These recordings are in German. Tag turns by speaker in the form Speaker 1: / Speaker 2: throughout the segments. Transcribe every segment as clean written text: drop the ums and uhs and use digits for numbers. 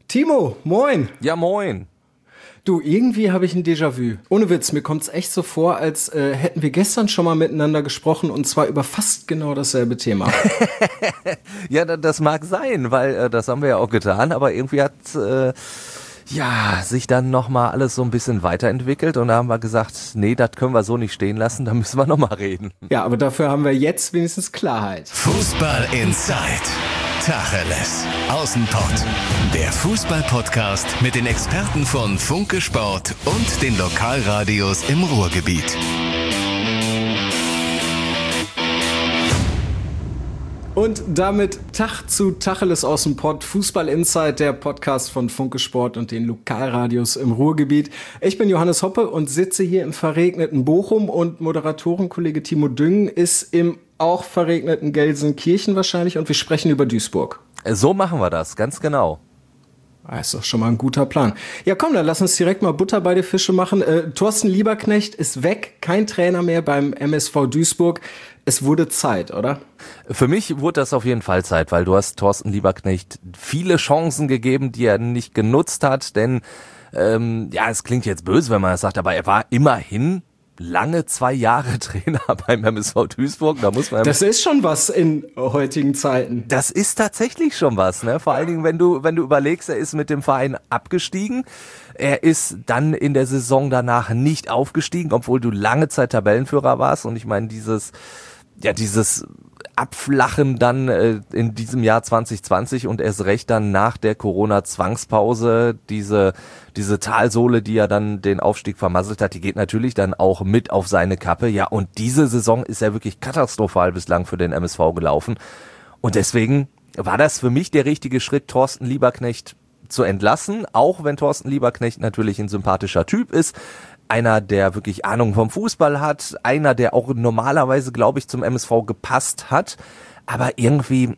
Speaker 1: Timo, moin.
Speaker 2: Ja, moin.
Speaker 1: Du, irgendwie habe ich ein Déjà-vu. Ohne Witz, mir kommt's echt so vor, als hätten wir gestern schon mal miteinander gesprochen und zwar über fast genau dasselbe Thema.
Speaker 2: Ja, das mag sein, weil das haben wir ja auch getan, aber irgendwie hat sich dann nochmal alles so ein bisschen weiterentwickelt und da haben wir gesagt, nee, das können wir so nicht stehen lassen, da müssen wir nochmal reden.
Speaker 1: Ja, aber dafür haben wir jetzt wenigstens Klarheit.
Speaker 3: Fußball Inside. Tacheles. Außenpott. Der Fußball-Podcast mit den Experten von Funke Sport und den Lokalradios im Ruhrgebiet.
Speaker 1: Und damit Tag zu Tacheles aus dem Pott, Fußball Inside, der Podcast von Funke Sport und den Lokalradios im Ruhrgebiet. Ich bin Johannes Hoppe und sitze hier im verregneten Bochum und Moderatorenkollege Timo Düngen ist im auch verregneten Gelsenkirchen wahrscheinlich und wir sprechen über Duisburg.
Speaker 2: So machen wir das, ganz genau.
Speaker 1: Das ist doch schon mal ein guter Plan. Ja komm, dann lass uns direkt mal Butter bei die Fische machen. Thorsten Lieberknecht ist weg, kein Trainer mehr beim MSV Duisburg. Es wurde Zeit, oder?
Speaker 2: Für mich wurde das auf jeden Fall Zeit, weil du hast Thorsten Lieberknecht viele Chancen gegeben, die er nicht genutzt hat, denn es klingt jetzt böse, wenn man das sagt, aber er war immerhin lange 2 Jahre Trainer beim MSV Duisburg. Da muss man.
Speaker 1: Das ist schon was in heutigen Zeiten.
Speaker 2: Das ist tatsächlich schon was, ne? Vor allen Dingen, wenn du überlegst, er ist mit dem Verein abgestiegen. Er ist dann in der Saison danach nicht aufgestiegen, obwohl du lange Zeit Tabellenführer warst. Und ich meine, dieses Abflachen dann in diesem Jahr 2020 und erst recht dann nach der Corona-Zwangspause, diese Talsohle, die ja dann den Aufstieg vermasselt hat, die geht natürlich dann auch mit auf seine Kappe. Ja, und diese Saison ist ja wirklich katastrophal bislang für den MSV gelaufen. Und deswegen war das für mich der richtige Schritt, Thorsten Lieberknecht zu entlassen, auch wenn Thorsten Lieberknecht natürlich ein sympathischer Typ ist. Einer, der wirklich Ahnung vom Fußball hat, einer, der auch normalerweise, glaube ich, zum MSV gepasst hat, aber irgendwie,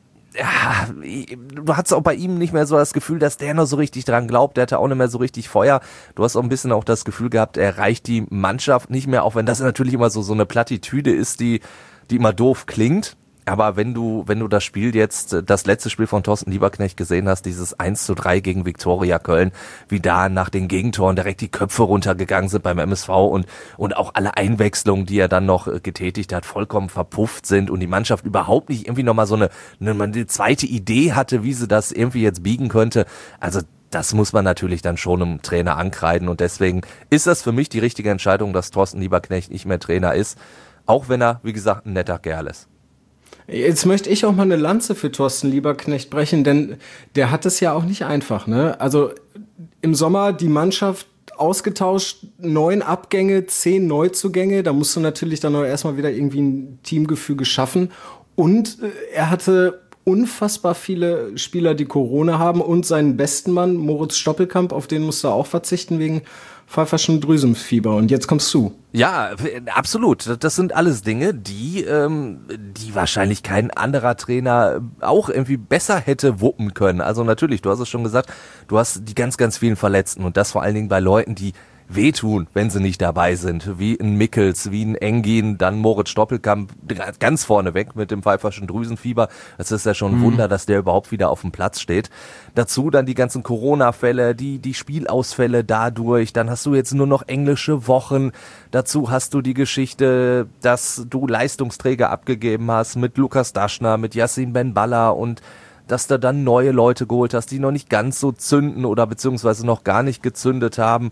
Speaker 2: du hattest auch bei ihm nicht mehr so das Gefühl, dass der noch so richtig dran glaubt, der hatte auch nicht mehr so richtig Feuer, du hast auch ein bisschen auch das Gefühl gehabt, er reicht die Mannschaft nicht mehr, auch wenn das natürlich immer so eine Plattitüde ist, die immer doof klingt. Aber wenn du das Spiel jetzt, das letzte Spiel von Thorsten Lieberknecht gesehen hast, dieses 1:3 gegen Viktoria Köln, wie da nach den Gegentoren direkt die Köpfe runtergegangen sind beim MSV und auch alle Einwechslungen, die er dann noch getätigt hat, vollkommen verpufft sind und die Mannschaft überhaupt nicht irgendwie nochmal so eine zweite Idee hatte, wie sie das irgendwie jetzt biegen könnte. Also das muss man natürlich dann schon einem Trainer ankreiden und deswegen ist das für mich die richtige Entscheidung, dass Thorsten Lieberknecht nicht mehr Trainer ist, auch wenn er, wie gesagt, ein netter Kerl ist.
Speaker 1: Jetzt möchte ich auch mal eine Lanze für Thorsten Lieberknecht brechen, denn der hat es ja auch nicht einfach, ne? Also im Sommer die Mannschaft ausgetauscht, 9 Abgänge, 10 Neuzugänge, da musst du natürlich dann auch erstmal wieder irgendwie ein Teamgefüge schaffen und er hatte unfassbar viele Spieler, die Corona haben und seinen besten Mann, Moritz Stoppelkamp, auf den musste er auch verzichten wegen pfeiferschen Drüsenfieber. Und jetzt kommst du.
Speaker 2: Ja, absolut. Das sind alles Dinge, die wahrscheinlich kein anderer Trainer auch irgendwie besser hätte wuppen können. Also natürlich, du hast es schon gesagt, du hast die ganz, ganz vielen Verletzten und das vor allen Dingen bei Leuten, die wehtun, wenn sie nicht dabei sind, wie ein Mickels, wie ein Engin, dann Moritz Stoppelkamp ganz vorne weg mit dem pfeiferschen Drüsenfieber. Das ist ja schon ein Wunder, dass der überhaupt wieder auf dem Platz steht. Dazu dann die ganzen Corona-Fälle, die Spielausfälle dadurch, dann hast du jetzt nur noch englische Wochen. Dazu hast du die Geschichte, dass du Leistungsträger abgegeben hast mit Lukas Daschner, mit Yassin Benballa und dass du dann neue Leute geholt hast, die noch nicht ganz so zünden oder beziehungsweise noch gar nicht gezündet haben.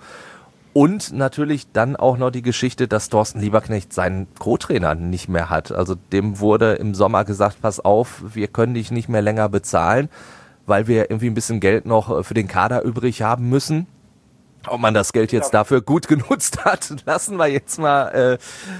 Speaker 2: Und natürlich dann auch noch die Geschichte, dass Thorsten Lieberknecht seinen Co-Trainer nicht mehr hat. Also dem wurde im Sommer gesagt, pass auf, wir können dich nicht mehr länger bezahlen, weil wir irgendwie ein bisschen Geld noch für den Kader übrig haben müssen. Ob man das Geld jetzt dafür gut genutzt hat, lassen wir jetzt mal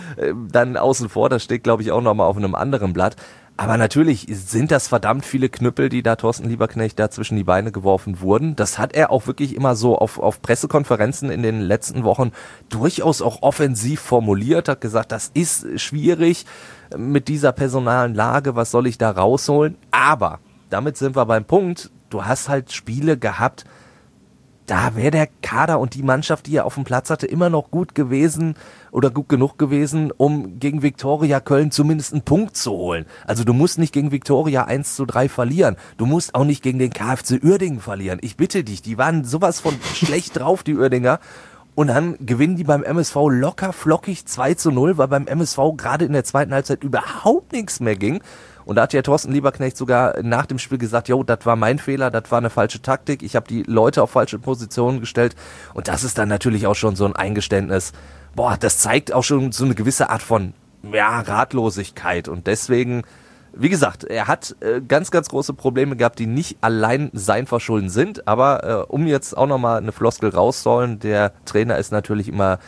Speaker 2: dann außen vor. Das steht, glaube ich, auch noch mal auf einem anderen Blatt. Aber natürlich sind das verdammt viele Knüppel, die da Thorsten Lieberknecht da zwischen die Beine geworfen wurden. Das hat er auch wirklich immer so auf Pressekonferenzen in den letzten Wochen durchaus auch offensiv formuliert, hat gesagt, das ist schwierig mit dieser personalen Lage, was soll ich da rausholen? Aber damit sind wir beim Punkt, du hast halt Spiele gehabt, da wäre der Kader und die Mannschaft, die er auf dem Platz hatte, immer noch gut gewesen oder gut genug gewesen, um gegen Viktoria Köln zumindest einen Punkt zu holen. Also du musst nicht gegen Viktoria 1:3 verlieren. Du musst auch nicht gegen den KFC Uerdingen verlieren. Ich bitte dich, die waren sowas von schlecht drauf, die Uerdinger. Und dann gewinnen die beim MSV locker flockig 2:0, weil beim MSV gerade in der zweiten Halbzeit überhaupt nichts mehr ging. Und da hat ja Thorsten Lieberknecht sogar nach dem Spiel gesagt, jo, das war mein Fehler, das war eine falsche Taktik, ich habe die Leute auf falsche Positionen gestellt. Und das ist dann natürlich auch schon so ein Eingeständnis. Boah, das zeigt auch schon so eine gewisse Art von Ratlosigkeit. Und deswegen, wie gesagt, er hat ganz, ganz große Probleme gehabt, die nicht allein sein Verschulden sind. Aber um jetzt auch nochmal eine Floskel rauszuholen, der Trainer ist natürlich immer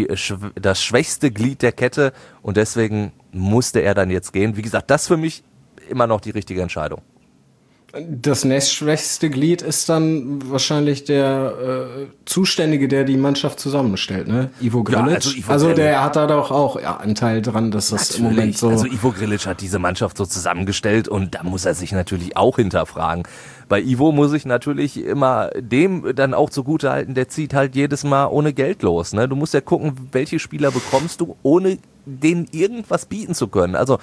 Speaker 2: das schwächste Glied der Kette. Und deswegen musste er dann jetzt gehen. Wie gesagt, das für mich immer noch die richtige Entscheidung.
Speaker 1: Das nächstschwächste Glied ist dann wahrscheinlich der Zuständige, der die Mannschaft zusammenstellt, ne? Ivo Grilic.
Speaker 2: Ja,
Speaker 1: also der hat da doch auch einen Teil dran, dass das im Moment so...
Speaker 2: Also Ivo Grilic hat diese Mannschaft so zusammengestellt und da muss er sich natürlich auch hinterfragen. Bei Ivo muss ich natürlich immer dem dann auch zugutehalten, der zieht halt jedes Mal ohne Geld los, ne? Du musst ja gucken, welche Spieler bekommst du, ohne denen irgendwas bieten zu können. Also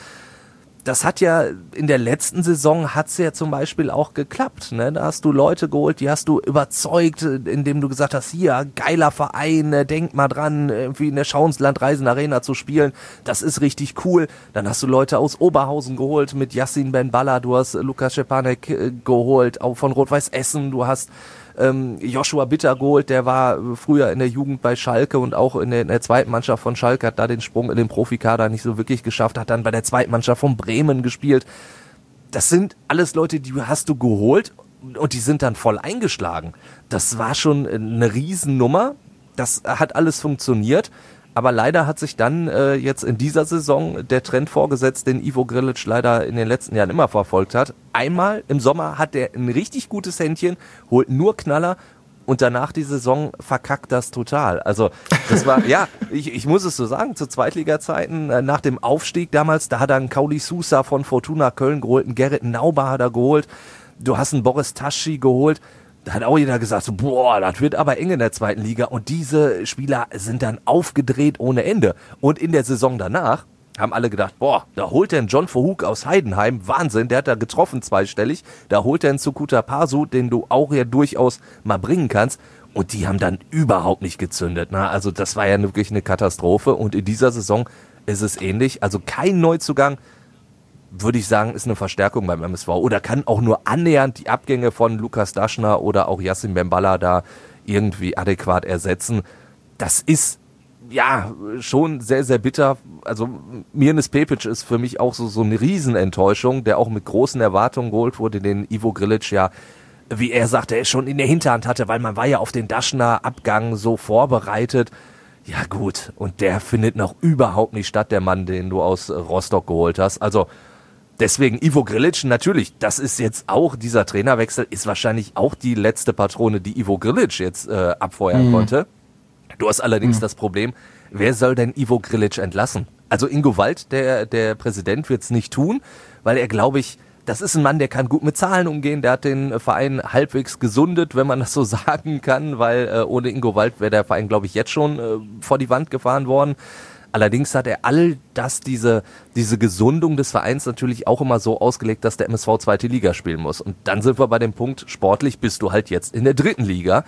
Speaker 2: das hat ja in der letzten Saison hat's ja zum Beispiel auch geklappt, ne? Da hast du Leute geholt, die hast du überzeugt, indem du gesagt hast, hier, geiler Verein, denk mal dran, irgendwie in der Schauensland-Reisen Arena zu spielen, das ist richtig cool. Dann hast du Leute aus Oberhausen geholt mit Yassin Ben Balla, du hast Lukas Schepanek geholt, auch von Rot-Weiß Essen, du hast Joshua Bitter geholt, der war früher in der Jugend bei Schalke und auch in der zweiten Mannschaft von Schalke, hat da den Sprung in den Profikader nicht so wirklich geschafft, hat dann bei der zweiten Mannschaft von Bremen gespielt. Das sind alles Leute, die hast du geholt und die sind dann voll eingeschlagen. Das war schon eine Riesennummer, das hat alles funktioniert. Aber leider hat sich dann jetzt in dieser Saison der Trend vorgesetzt, den Ivo Grilic leider in den letzten Jahren immer verfolgt hat. Einmal im Sommer hat er ein richtig gutes Händchen, holt nur Knaller und danach die Saison verkackt das total. Also das war, ja, ich muss es so sagen, zu Zweitliga-Zeiten, nach dem Aufstieg damals, da hat er einen Kauli Sousa von Fortuna Köln geholt, einen Gerrit Nauber hat er geholt, du hast einen Boris Taschi geholt. Da hat auch jeder gesagt, so, boah, das wird aber eng in der zweiten Liga. Und diese Spieler sind dann aufgedreht ohne Ende. Und in der Saison danach haben alle gedacht, boah, da holt er einen John Verhoek aus Heidenheim. Wahnsinn, der hat da getroffen zweistellig. Da holt er einen Sukuta Pasu, den du auch ja durchaus mal bringen kannst. Und die haben dann überhaupt nicht gezündet. Ne? Also das war ja wirklich eine Katastrophe. Und in dieser Saison ist es ähnlich. Also kein Neuzugang, würde ich sagen, ist eine Verstärkung beim MSV oder kann auch nur annähernd die Abgänge von Lukas Daschner oder auch Yassin Ben Balla da irgendwie adäquat ersetzen. Das ist ja schon sehr, sehr bitter. Also Mirnes Pepic ist für mich auch so eine Riesenenttäuschung, der auch mit großen Erwartungen geholt wurde, den Ivo Grilic ja, wie er sagte, er schon in der Hinterhand hatte, weil man war ja auf den Daschner-Abgang so vorbereitet. Ja gut, und der findet noch überhaupt nicht statt, der Mann, den du aus Rostock geholt hast. Also deswegen Ivo Grilic, natürlich, das ist jetzt auch, dieser Trainerwechsel ist wahrscheinlich auch die letzte Patrone, die Ivo Grilic jetzt abfeuern konnte. Du hast allerdings das Problem, wer soll denn Ivo Grilic entlassen? Also Ingo Wald, der Präsident, wird es nicht tun, weil er, glaube ich, das ist ein Mann, der kann gut mit Zahlen umgehen, der hat den Verein halbwegs gesundet, wenn man das so sagen kann, weil ohne Ingo Wald wäre der Verein, glaube ich, jetzt schon vor die Wand gefahren worden. Allerdings hat er diese Gesundung des Vereins natürlich auch immer so ausgelegt, dass der MSV zweite Liga spielen muss. Und dann sind wir bei dem Punkt, sportlich bist du halt jetzt in der dritten Liga.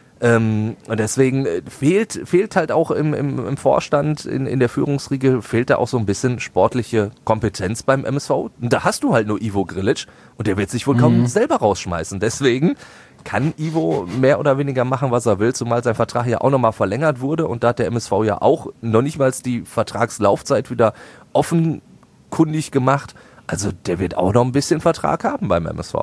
Speaker 2: Und deswegen fehlt halt auch im Vorstand, in der Führungsriege, fehlt da auch so ein bisschen sportliche Kompetenz beim MSV. Und da hast du halt nur Ivo Grilic und der wird sich wohl kaum selber rausschmeißen. Deswegen kann Ivo mehr oder weniger machen, was er will, zumal sein Vertrag ja auch nochmal verlängert wurde und da hat der MSV ja auch noch nicht mal die Vertragslaufzeit wieder offenkundig gemacht. Also der wird auch noch ein bisschen Vertrag haben beim MSV.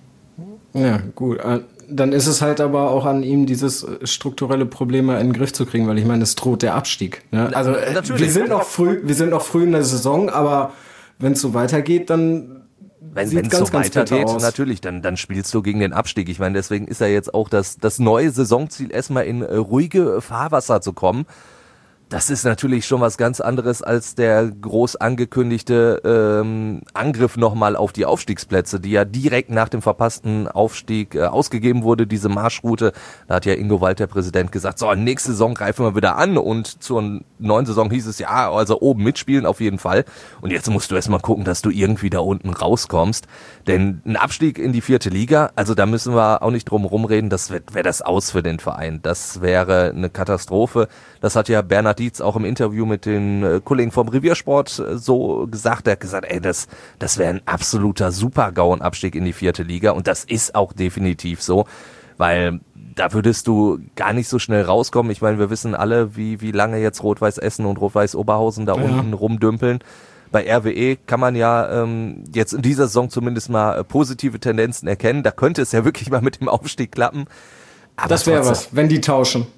Speaker 1: Ja, gut. Dann ist es halt aber auch an ihm, dieses strukturelle Problem mal in den Griff zu kriegen, weil ich meine, es droht der Abstieg. Ne? Also wir sind noch früh in der Saison, aber wenn es so weitergeht, dann
Speaker 2: wenn es so weitergeht, natürlich, dann spielst du gegen den Abstieg. Ich meine, deswegen ist ja jetzt auch das neue Saisonziel, erstmal in ruhige Fahrwasser zu kommen. Das ist natürlich schon was ganz anderes als der groß angekündigte Angriff nochmal auf die Aufstiegsplätze, die ja direkt nach dem verpassten Aufstieg ausgegeben wurde, diese Marschroute. Da hat ja Ingo Wald, der Präsident, gesagt, so, nächste Saison greifen wir wieder an, und zur neuen Saison hieß es ja, also oben mitspielen auf jeden Fall. Und jetzt musst du erstmal gucken, dass du irgendwie da unten rauskommst. Denn ein Abstieg in die 4. Liga, also da müssen wir auch nicht drum rumreden, das wäre das aus für den Verein. Das wäre eine Katastrophe. Das hat ja Bernhard Dietz auch im Interview mit den Kollegen vom Reviersport so gesagt. Er hat gesagt, ey, das wäre ein absoluter Super-GAU, ein Abstieg in die 4. Liga. Und das ist auch definitiv so, weil da würdest du gar nicht so schnell rauskommen. Ich meine, wir wissen alle, wie lange jetzt Rot-Weiß Essen und Rot-Weiß Oberhausen da unten rumdümpeln. Bei RWE kann man ja jetzt in dieser Saison zumindest mal positive Tendenzen erkennen. Da könnte es ja wirklich mal mit dem Aufstieg klappen. Aber
Speaker 1: das wäre was, wenn die tauschen.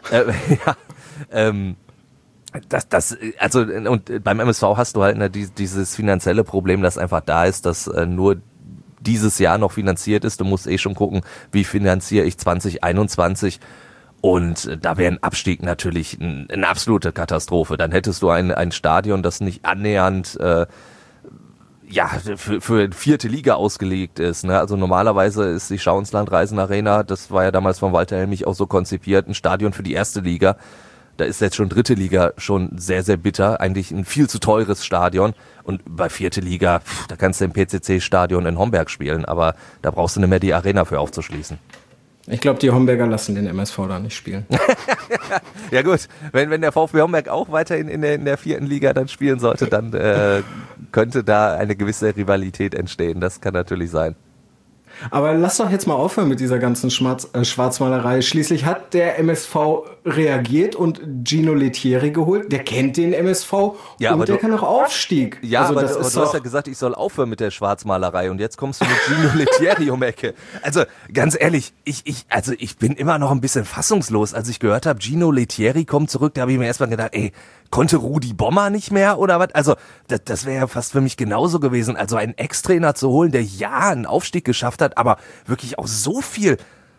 Speaker 2: Also, und beim MSV hast du halt dieses finanzielle Problem, das einfach da ist, dass nur dieses Jahr noch finanziert ist. Du musst schon gucken, wie finanziere ich 2021. Und da wäre ein Abstieg natürlich eine absolute Katastrophe. Dann hättest du ein Stadion, das nicht annähernd für 4. Liga ausgelegt ist. Ne? Also normalerweise ist die Schauinsland-Reisen-Arena, das war ja damals von Walter Helmich auch so konzipiert, ein Stadion für die 1. Liga. Da ist jetzt schon 3. Liga schon sehr, sehr bitter. Eigentlich ein viel zu teures Stadion. Und bei 4. Liga, da kannst du im PCC-Stadion in Homberg spielen, aber da brauchst du nicht mehr die Arena für aufzuschließen.
Speaker 1: Ich glaube, die Homberger lassen den MSV da nicht spielen.
Speaker 2: Ja gut, wenn der VfB Homberg auch weiterhin in der 4. Liga dann spielen sollte, dann könnte da eine gewisse Rivalität entstehen. Das kann natürlich sein.
Speaker 1: Aber lass doch jetzt mal aufhören mit dieser ganzen Schwarzmalerei. Schließlich hat der MSV reagiert und Gino Lettieri geholt. Der kennt den MSV und der kann auch Aufstieg.
Speaker 2: Ja, also, aber du hast ja gesagt, ich soll aufhören mit der Schwarzmalerei, und jetzt kommst du mit Gino Lettieri um Ecke. Also ganz ehrlich, ich bin immer noch ein bisschen fassungslos. Als ich gehört habe, Gino Lettieri kommt zurück, da habe ich mir erstmal gedacht, konnte Rudi Bommer nicht mehr oder was? Also das wäre ja fast für mich genauso gewesen. Also einen Ex-Trainer zu holen, der einen Aufstieg geschafft hat, aber wirklich auch so viel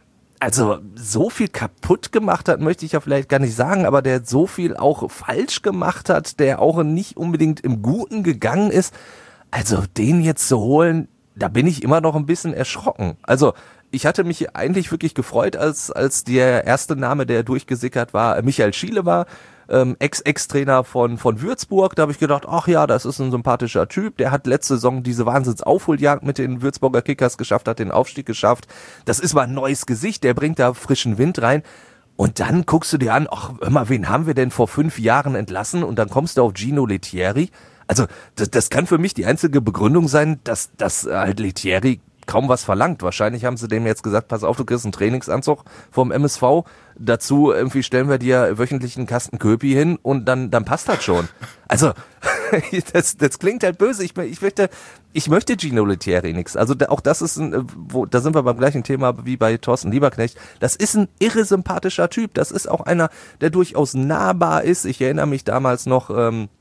Speaker 2: kaputt gemacht hat, möchte ich ja vielleicht gar nicht sagen, aber der so viel auch falsch gemacht hat, der auch nicht unbedingt im Guten gegangen ist. Also den jetzt zu holen, da bin ich immer noch ein bisschen erschrocken. Also ich hatte mich eigentlich wirklich gefreut, als der erste Name, der durchgesickert war, Michael Schiele war, Ex-Trainer von Würzburg. Da habe ich gedacht, ach ja, das ist ein sympathischer Typ. Der hat letzte Saison diese Wahnsinns-Aufholjagd mit den Würzburger Kickers geschafft, hat den Aufstieg geschafft. Das ist mal ein neues Gesicht, der bringt da frischen Wind rein. Und dann guckst du dir an, ach, hör mal, wen haben wir denn vor 5 Jahren entlassen? Und dann kommst du auf Gino Lettieri. Also das kann für mich die einzige Begründung sein, dass halt Lettieri kaum was verlangt. Wahrscheinlich haben sie dem jetzt gesagt, pass auf, du kriegst einen Trainingsanzug vom MSV. Dazu irgendwie stellen wir dir wöchentlich einen Kasten Köpi hin und dann passt das schon. Also, das klingt halt böse. Ich möchte Gino Lettieri nichts. Also auch das ist da sind wir beim gleichen Thema wie bei Thorsten Lieberknecht. Das ist ein irre sympathischer Typ. Das ist auch einer, der durchaus nahbar ist. Ich erinnere mich damals noch,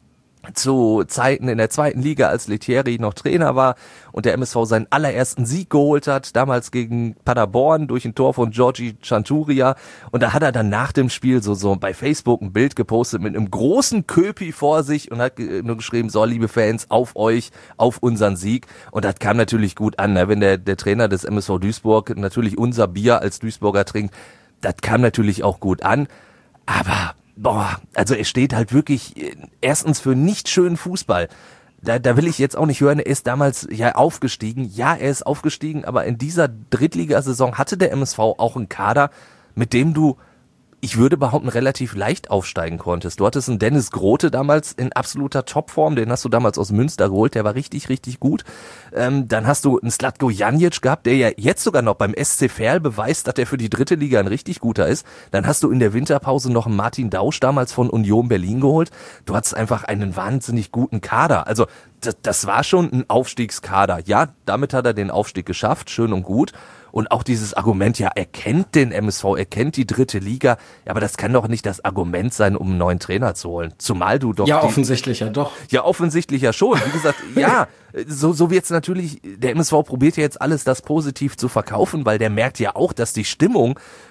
Speaker 2: zu Zeiten in der 2. Liga, als Lettieri noch Trainer war und der MSV seinen allerersten Sieg geholt hat, damals gegen Paderborn durch ein Tor von Giorgi Chanturia, und da hat er dann nach dem Spiel so bei Facebook ein Bild gepostet mit einem großen Köpi vor sich und hat nur geschrieben, so, liebe Fans, auf euch, auf unseren Sieg, und das kam natürlich gut an, ne? Wenn der Trainer des MSV Duisburg natürlich unser Bier als Duisburger trinkt, das kam natürlich auch gut an, aber also er steht halt wirklich erstens für nicht schönen Fußball. Da will ich jetzt auch nicht hören, er ist damals ja aufgestiegen. Ja, er ist aufgestiegen, aber in dieser Drittligasaison hatte der MSV auch einen Kader, mit dem du, ich würde behaupten, relativ leicht aufsteigen konntest. Du hattest einen Dennis Grote damals in absoluter Topform, den hast du damals aus Münster geholt, der war richtig, richtig gut. Dann hast du einen Slatko Janic gehabt, der ja jetzt sogar noch beim SC Verl beweist, dass er für die 3. Liga ein richtig guter ist. Dann hast du in der Winterpause noch einen Martin Dausch damals von Union Berlin geholt. Du hattest einfach einen wahnsinnig guten Kader. Also das war schon ein Aufstiegskader. Ja, damit hat er den Aufstieg geschafft, schön und gut. Und auch dieses Argument, ja, er kennt den MSV, er kennt die 3. Liga, ja, aber das kann doch nicht das Argument sein, um einen neuen Trainer zu holen. Zumal du doch...
Speaker 1: Ja, offensichtlich ja doch.
Speaker 2: Ja, offensichtlich ja schon. Wie gesagt, ja, so wird's natürlich, der MSV probiert ja jetzt alles, das positiv zu verkaufen, weil der merkt ja auch, dass die Stimmung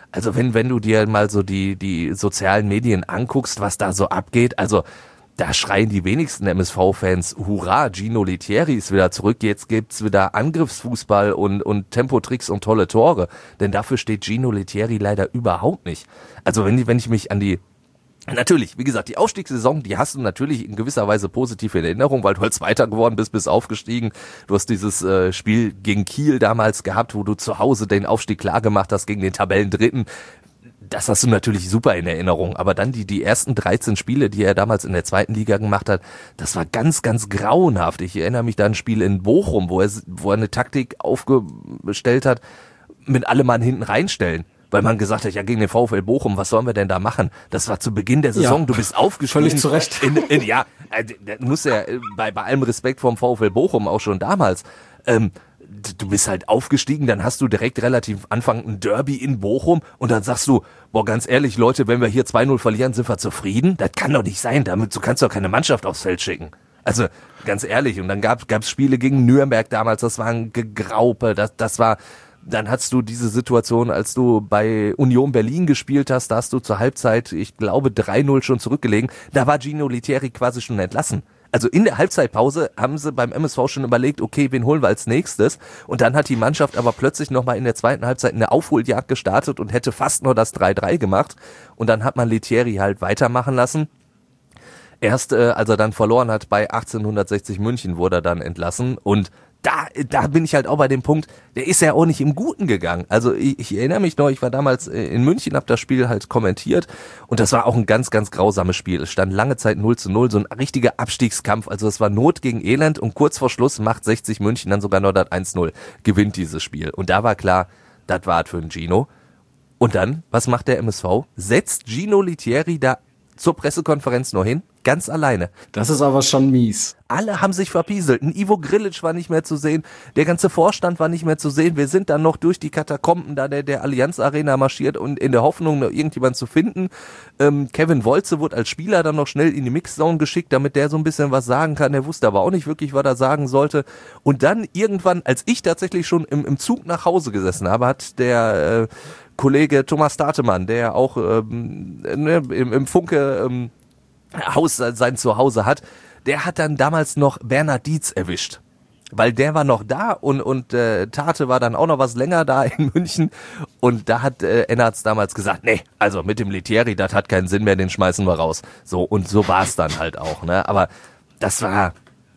Speaker 2: Also wenn du dir mal so die sozialen Medien anguckst, was da so abgeht, also da schreien die wenigsten MSV-Fans, hurra, Gino Lettieri ist wieder zurück, jetzt gibt's wieder Angriffsfußball und Tempotricks und tolle Tore. Denn dafür steht Gino Lettieri leider überhaupt nicht. Also wenn ich mich an natürlich, wie gesagt, die Aufstiegssaison, die hast du natürlich in gewisser Weise positiv in Erinnerung, weil du halt Zweiter geworden bist aufgestiegen. Du hast dieses Spiel gegen Kiel damals gehabt, wo du zu Hause den Aufstieg klar gemacht hast gegen den Tabellendritten. Das hast du natürlich super in Erinnerung, aber dann die ersten 13 Spiele, die er damals in der zweiten Liga gemacht hat, das war ganz, ganz grauenhaft. Ich erinnere mich da an ein Spiel in Bochum, wo er eine Taktik aufgestellt hat, mit allem Mann hinten reinstellen. Weil man gesagt hat, ja, gegen den VfL Bochum, was sollen wir denn da machen? Das war zu Beginn der Saison, du bist aufgestiegen.
Speaker 1: Völlig zu Recht.
Speaker 2: Ja, du musst ja bei allem Respekt vom VfL Bochum auch schon damals, du bist halt aufgestiegen, dann hast du direkt relativ Anfang ein Derby in Bochum und dann sagst du, boah, ganz ehrlich, Leute, wenn wir hier 2-0 verlieren, sind wir zufrieden? Das kann doch nicht sein, du kannst doch keine Mannschaft aufs Feld schicken. Also, ganz ehrlich, und dann gab's Spiele gegen Nürnberg damals, das war ein Gegraupe, dann hattest du diese Situation, als du bei Union Berlin gespielt hast, da hast du zur Halbzeit, ich glaube, 3-0 schon zurückgelegen, da war Gino Lettieri quasi schon entlassen. Also in der Halbzeitpause haben sie beim MSV schon überlegt, okay, wen holen wir als nächstes? Und dann hat die Mannschaft aber plötzlich nochmal in der zweiten Halbzeit eine Aufholjagd gestartet und hätte fast nur das 3-3 gemacht. Und dann hat man Lettieri halt weitermachen lassen. Erst als er dann verloren hat bei 1860 München, wurde er dann entlassen. Und da bin ich halt auch bei dem Punkt, der ist ja auch nicht im Guten gegangen. Also ich erinnere mich noch, ich war damals in München, habe das Spiel halt kommentiert und das war auch ein ganz, ganz grausames Spiel. Es stand lange Zeit 0-0, so ein richtiger Abstiegskampf. Also es war Not gegen Elend und kurz vor Schluss macht 60 München dann sogar noch das 1-0, gewinnt dieses Spiel. Und da war klar, das war es für den Gino. Und dann, was macht der MSV? Setzt Gino Lettieri da zur Pressekonferenz nur hin, ganz alleine.
Speaker 1: Das ist aber schon mies.
Speaker 2: Alle haben sich verpieselt. Ein Ivo Grilic war nicht mehr zu sehen. Der ganze Vorstand war nicht mehr zu sehen. Wir sind dann noch durch die Katakomben da der Allianz Arena marschiert und in der Hoffnung, noch irgendjemanden zu finden. Kevin Wolze wurde als Spieler dann noch schnell in die Mixzone geschickt, damit der so ein bisschen was sagen kann. Der wusste aber auch nicht wirklich, was er sagen sollte. Und dann irgendwann, als ich tatsächlich schon im Zug nach Hause gesessen habe, hat der Kollege Thomas Datemann, der auch im Funke Haus sein Zuhause hat, der hat dann damals noch Bernhard Dietz erwischt. Weil der war noch da und Tate war dann auch noch was länger da in München und da hat Ennertz damals gesagt, nee, also mit dem Lettieri, das hat keinen Sinn mehr, den schmeißen wir raus. So, und so war es dann halt auch, ne? Aber das war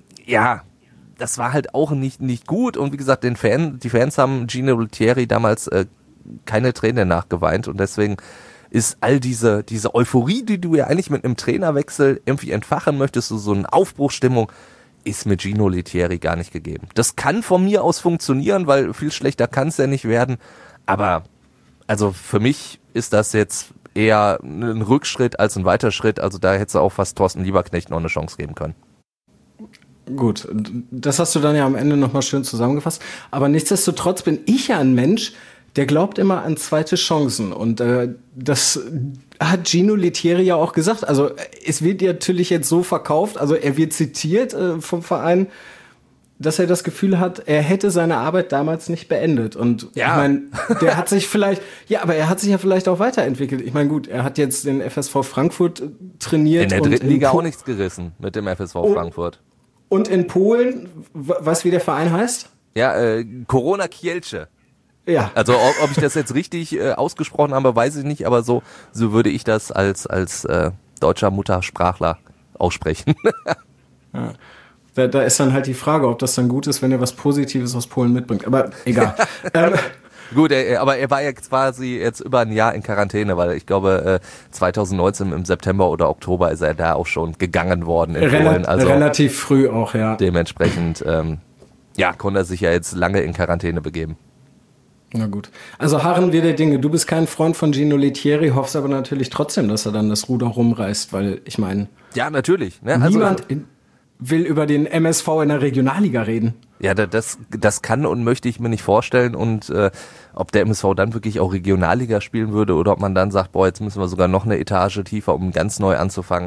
Speaker 2: halt auch nicht gut und wie gesagt, die Fans haben Gino Lettieri damals keine Tränen nachgeweint und deswegen ist all diese Euphorie, die du ja eigentlich mit einem Trainerwechsel irgendwie entfachen möchtest, so eine Aufbruchsstimmung, ist mit Gino Lettieri gar nicht gegeben. Das kann von mir aus funktionieren, weil viel schlechter kann es ja nicht werden, aber also für mich ist das jetzt eher ein Rückschritt als ein Weiterschritt, also da hätte es auch fast Thorsten Lieberknecht noch eine Chance geben können.
Speaker 1: Gut, das hast du dann ja am Ende nochmal schön zusammengefasst, aber nichtsdestotrotz bin ich ja ein Mensch, der glaubt immer an zweite Chancen und das hat Gino Lettieri ja auch gesagt. Also es wird natürlich jetzt so verkauft, also er wird zitiert vom Verein, dass er das Gefühl hat, er hätte seine Arbeit damals nicht beendet. Und ja. Ich meine, der hat sich vielleicht, ja, aber er hat sich ja vielleicht auch weiterentwickelt. Ich meine, gut, er hat jetzt den FSV Frankfurt trainiert.
Speaker 2: In der dritten Liga auch nichts gerissen mit dem FSV Frankfurt.
Speaker 1: Und in Polen, weißt du, wie der Verein heißt?
Speaker 2: Ja, Korona Kielce.
Speaker 1: Ja.
Speaker 2: Also ob ich das jetzt richtig ausgesprochen habe, weiß ich nicht, aber so würde ich das als deutscher Muttersprachler aussprechen.
Speaker 1: Ja. Da ist dann halt die Frage, ob das dann gut ist, wenn er was Positives aus Polen mitbringt. Aber egal.
Speaker 2: Gut, aber er war ja quasi jetzt über ein Jahr in Quarantäne, weil ich glaube 2019 im September oder Oktober ist er da auch schon gegangen worden in Polen. Also
Speaker 1: relativ früh auch, ja.
Speaker 2: Dementsprechend konnte er sich ja jetzt lange in Quarantäne begeben.
Speaker 1: Na gut. Also harren wir der Dinge. Du bist kein Freund von Gino Lettieri, hoffst aber natürlich trotzdem, dass er dann das Ruder rumreißt, weil ich meine...
Speaker 2: Ja, natürlich. Ne?
Speaker 1: Niemand will über den MSV in der Regionalliga reden.
Speaker 2: Ja, das kann und möchte ich mir nicht vorstellen und ob der MSV dann wirklich auch Regionalliga spielen würde oder ob man dann sagt, boah, jetzt müssen wir sogar noch eine Etage tiefer, um ganz neu anzufangen.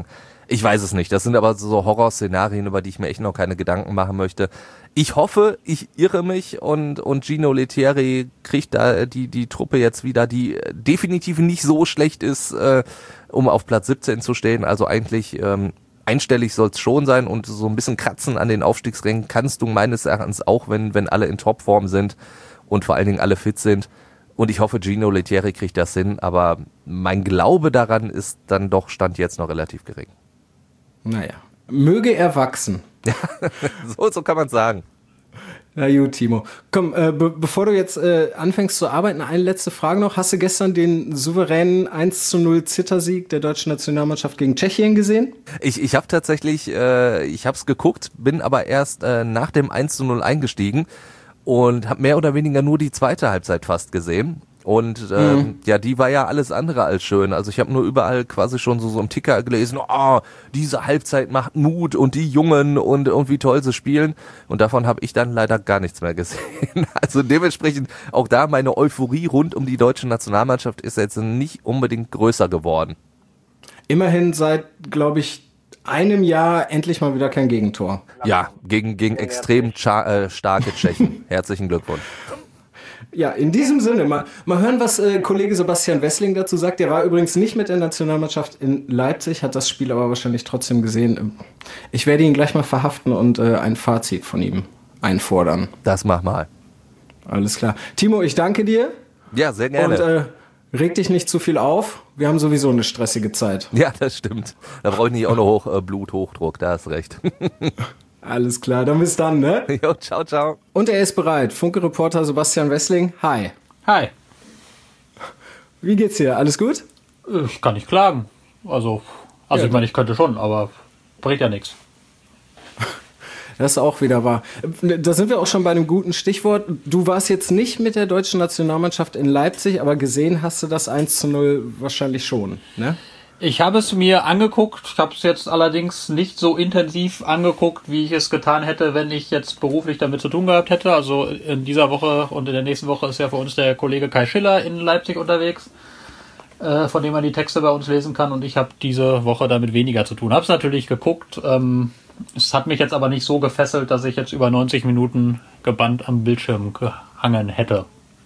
Speaker 2: Ich weiß es nicht. Das sind aber so Horrorszenarien, über die ich mir echt noch keine Gedanken machen möchte. Ich hoffe, ich irre mich und Gino Lettieri kriegt da die Truppe jetzt wieder, die definitiv nicht so schlecht ist, um auf Platz 17 zu stehen. Also eigentlich einstellig soll es schon sein und so ein bisschen kratzen an den Aufstiegsrängen kannst du meines Erachtens auch, wenn alle in Topform sind und vor allen Dingen alle fit sind. Und ich hoffe, Gino Lettieri kriegt das hin, aber mein Glaube daran ist dann doch Stand jetzt noch relativ gering.
Speaker 1: Naja, möge er wachsen.
Speaker 2: Ja, so kann man sagen.
Speaker 1: Na gut, Timo. Komm, bevor du jetzt anfängst zu arbeiten, eine letzte Frage noch. Hast du gestern den souveränen 1:0 Zittersieg der deutschen Nationalmannschaft gegen Tschechien gesehen?
Speaker 2: Ich habe tatsächlich, ich habe es geguckt, bin aber erst nach dem 1:0 eingestiegen und habe mehr oder weniger nur die zweite Halbzeit fast gesehen. Und ja, die war ja alles andere als schön. Also ich habe nur überall quasi schon so im Ticker gelesen, oh, diese Halbzeit macht Mut und die Jungen und wie toll sie spielen. Und davon habe ich dann leider gar nichts mehr gesehen. Also dementsprechend auch da meine Euphorie rund um die deutsche Nationalmannschaft ist jetzt nicht unbedingt größer geworden.
Speaker 1: Immerhin seit, glaube ich, einem Jahr endlich mal wieder kein Gegentor.
Speaker 2: Ja, gegen extrem starke Tschechen. Herzlichen Glückwunsch.
Speaker 1: Ja, in diesem Sinne, mal hören, was Kollege Sebastian Wessling dazu sagt. Der war übrigens nicht mit der Nationalmannschaft in Leipzig, hat das Spiel aber wahrscheinlich trotzdem gesehen. Ich werde ihn gleich mal verhaften und ein Fazit von ihm einfordern.
Speaker 2: Das mach mal.
Speaker 1: Alles klar. Timo, ich danke dir.
Speaker 2: Ja, sehr gerne.
Speaker 1: Und reg dich nicht zu viel auf. Wir haben sowieso eine stressige Zeit.
Speaker 2: Ja, das stimmt. Da brauche ich nicht auch noch Bluthochdruck, da hast recht.
Speaker 1: Alles klar, dann bis dann, ne?
Speaker 2: Jo, ciao, ciao.
Speaker 1: Und er ist bereit. Funke-Reporter Sebastian Wessling. Hi.
Speaker 4: Hi.
Speaker 1: Wie geht's dir? Alles gut?
Speaker 4: Ich kann nicht klagen. Also ja, ich meine, ich könnte schon, aber bringt ja nichts.
Speaker 1: Das ist auch wieder wahr. Da sind wir auch schon bei einem guten Stichwort. Du warst jetzt nicht mit der deutschen Nationalmannschaft in Leipzig, aber gesehen hast du das 1:0 wahrscheinlich schon, ne?
Speaker 4: Ich habe es mir angeguckt. Ich habe es jetzt allerdings nicht so intensiv angeguckt, wie ich es getan hätte, wenn ich jetzt beruflich damit zu tun gehabt hätte. Also in dieser Woche und in der nächsten Woche ist ja für uns der Kollege Kai Schiller in Leipzig unterwegs, von dem man die Texte bei uns lesen kann. Und ich habe diese Woche damit weniger zu tun. Habe es natürlich geguckt. Es hat mich jetzt aber nicht so gefesselt, dass ich jetzt über 90 Minuten gebannt am Bildschirm gehangen hätte.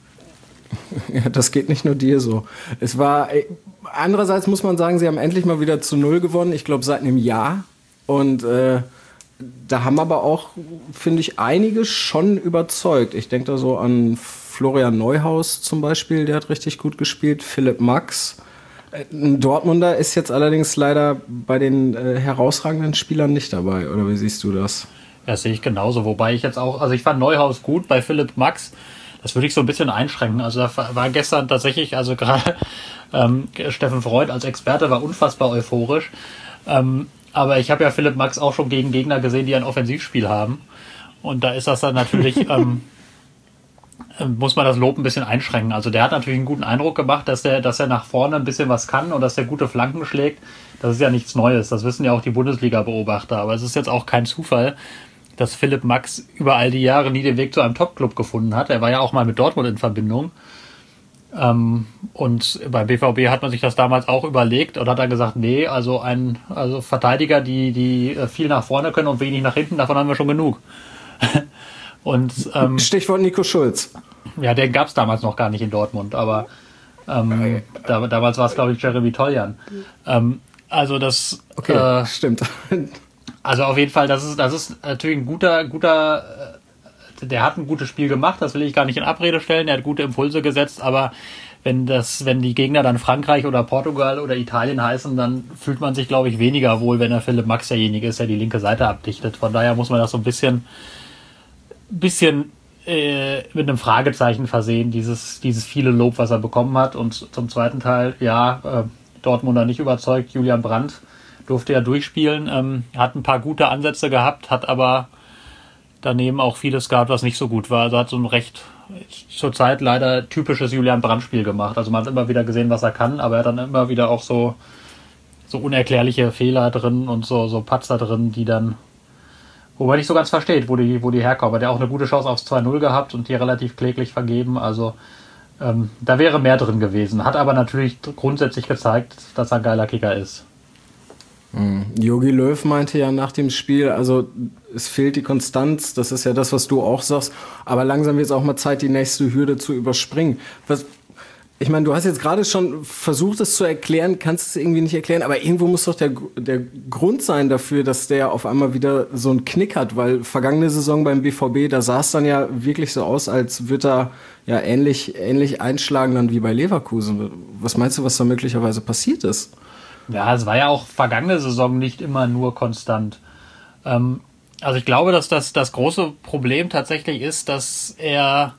Speaker 1: Ja, das geht nicht nur dir so. Es war, andererseits muss man sagen, sie haben endlich mal wieder zu 0 gewonnen. Ich glaube, seit einem Jahr. Und da haben aber auch, finde ich, einige schon überzeugt. Ich denke da so an Florian Neuhaus zum Beispiel, der hat richtig gut gespielt. Philipp Max. Ein Dortmunder ist jetzt allerdings leider bei den herausragenden Spielern nicht dabei. Oder wie siehst du das?
Speaker 4: Ja, das sehe ich genauso. Wobei ich jetzt auch, also ich fand Neuhaus gut, bei Philipp Max, das würde ich so ein bisschen einschränken. Also da war gestern tatsächlich, also gerade Steffen Freund als Experte war unfassbar euphorisch. Aber ich habe ja Philipp Max auch schon gegen Gegner gesehen, die ein Offensivspiel haben. Und da ist das dann natürlich, muss man das Lob ein bisschen einschränken. Also der hat natürlich einen guten Eindruck gemacht, dass er nach vorne ein bisschen was kann und dass er gute Flanken schlägt. Das ist ja nichts Neues. Das wissen ja auch die Bundesliga-Beobachter. Aber es ist jetzt auch kein Zufall, dass Philipp Max über all die Jahre nie den Weg zu einem Top-Club gefunden hat. Er war ja auch mal mit Dortmund in Verbindung. Und beim BVB hat man sich das damals auch überlegt und hat dann gesagt, nee, also Verteidiger, die viel nach vorne können und wenig nach hinten, davon haben wir schon genug. Und
Speaker 1: Stichwort Nico Schulz.
Speaker 4: Ja, den gab es damals noch gar nicht in Dortmund, aber damals war es, glaube ich, Jeremy Toljan. Also das
Speaker 1: okay, stimmt.
Speaker 4: Also auf jeden Fall, das ist natürlich ein guter, der hat ein gutes Spiel gemacht, das will ich gar nicht in Abrede stellen, er hat gute Impulse gesetzt, aber wenn die Gegner dann Frankreich oder Portugal oder Italien heißen, dann fühlt man sich, glaube ich, weniger wohl, wenn der Philipp Max derjenige ist, der die linke Seite abdichtet. Von daher muss man das so ein bisschen mit einem Fragezeichen versehen, dieses viele Lob, was er bekommen hat. Und zum zweiten Teil, Dortmunder nicht überzeugt, Julian Brandt durfte ja durchspielen, hat ein paar gute Ansätze gehabt, hat aber daneben auch vieles gehabt, was nicht so gut war. Also hat so ein recht zurzeit leider typisches Julian Brandt-Spiel gemacht. Also man hat immer wieder gesehen, was er kann, aber er hat dann immer wieder auch so unerklärliche Fehler drin und so Patzer drin, die dann, wo man nicht so ganz versteht, wo die herkommen. Er hat ja auch eine gute Chance aufs 2-0 gehabt und die relativ kläglich vergeben. Also da wäre mehr drin gewesen. Hat aber natürlich grundsätzlich gezeigt, dass er ein geiler Kicker ist.
Speaker 1: Jogi Löw meinte ja nach dem Spiel, also es fehlt die Konstanz, das ist ja das, was du auch sagst, aber langsam wird es auch mal Zeit, die nächste Hürde zu überspringen. Ich meine, du hast jetzt gerade schon versucht, es zu erklären, kannst es irgendwie nicht erklären, aber irgendwo muss doch der Grund sein dafür, dass der auf einmal wieder so einen Knick hat, weil vergangene Saison beim BVB, da sah es dann ja wirklich so aus, als würde er ja ähnlich einschlagen dann wie bei Leverkusen. Was meinst du, was da möglicherweise passiert ist?
Speaker 4: Ja, es war ja auch vergangene Saison nicht immer nur konstant. Also ich glaube, dass das große Problem tatsächlich ist, dass er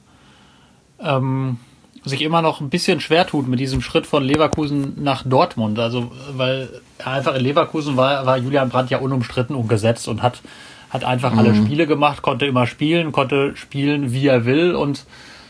Speaker 4: sich immer noch ein bisschen schwer tut mit diesem Schritt von Leverkusen nach Dortmund. Also, weil einfach in Leverkusen war Julian Brandt ja unumstritten und gesetzt und hat einfach alle Spiele gemacht, konnte immer spielen, wie er will und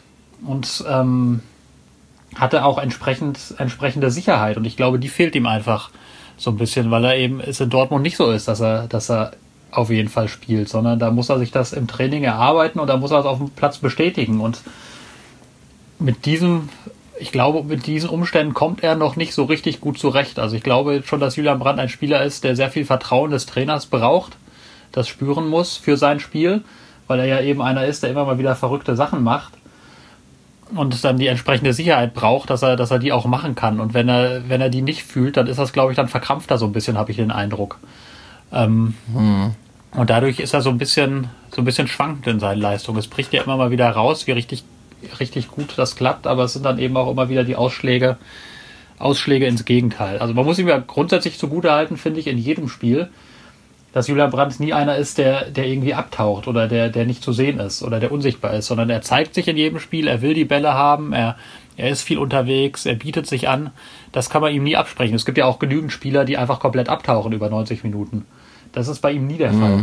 Speaker 4: hatte auch entsprechende Sicherheit. Und ich glaube, die fehlt ihm einfach so ein bisschen, weil er eben es in Dortmund nicht so ist, dass er auf jeden Fall spielt, sondern da muss er sich das im Training erarbeiten und da muss er es auf dem Platz bestätigen. Und mit diesen Umständen kommt er noch nicht so richtig gut zurecht. Also ich glaube schon, dass Julian Brandt ein Spieler ist, der sehr viel Vertrauen des Trainers braucht, das spüren muss für sein Spiel, weil er ja eben einer ist, der immer mal wieder verrückte Sachen macht und dann die entsprechende Sicherheit braucht, dass er die auch machen kann. Und wenn er die nicht fühlt, dann ist das, glaube ich, dann verkrampft er so ein bisschen, habe ich den Eindruck. Und dadurch ist er so ein bisschen schwankend in seinen Leistungen. Es bricht ja immer mal wieder raus, wie richtig gut das klappt, aber es sind dann eben auch immer wieder die Ausschläge ins Gegenteil. Also man muss ihm ja grundsätzlich zugutehalten, finde ich, in jedem Spiel, dass Julian Brandt nie einer ist, der irgendwie abtaucht oder der nicht zu sehen ist oder der unsichtbar ist, sondern er zeigt sich in jedem Spiel, er will die Bälle haben, er ist viel unterwegs, er bietet sich an. Das kann man ihm nie absprechen. Es gibt ja auch genügend Spieler, die einfach komplett abtauchen über 90 Minuten. Das ist bei ihm nie der Fall.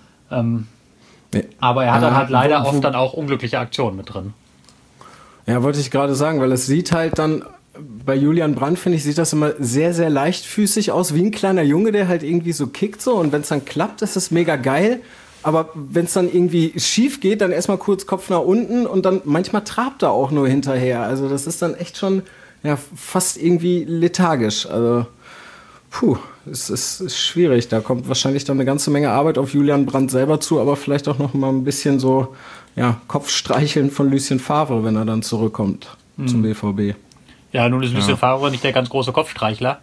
Speaker 4: Aber er hat dann halt leider oft dann auch unglückliche Aktionen mit drin.
Speaker 1: Ja, wollte ich gerade sagen, weil es sieht halt dann, bei Julian Brandt, finde ich, sieht das immer sehr, sehr leichtfüßig aus, wie ein kleiner Junge, der halt irgendwie so kickt so und wenn es dann klappt, ist es mega geil, aber wenn es dann irgendwie schief geht, dann erstmal kurz Kopf nach unten und dann manchmal trabt er auch nur hinterher, also das ist dann echt schon ja fast irgendwie lethargisch, also es ist schwierig, da kommt wahrscheinlich dann eine ganze Menge Arbeit auf Julian Brandt selber zu, aber vielleicht auch noch mal ein bisschen so Kopfstreicheln von Lucien Favre, wenn er dann zurückkommt zum BVB.
Speaker 4: Ja, nun ist Lucien Favre nicht der ganz große Kopfstreichler.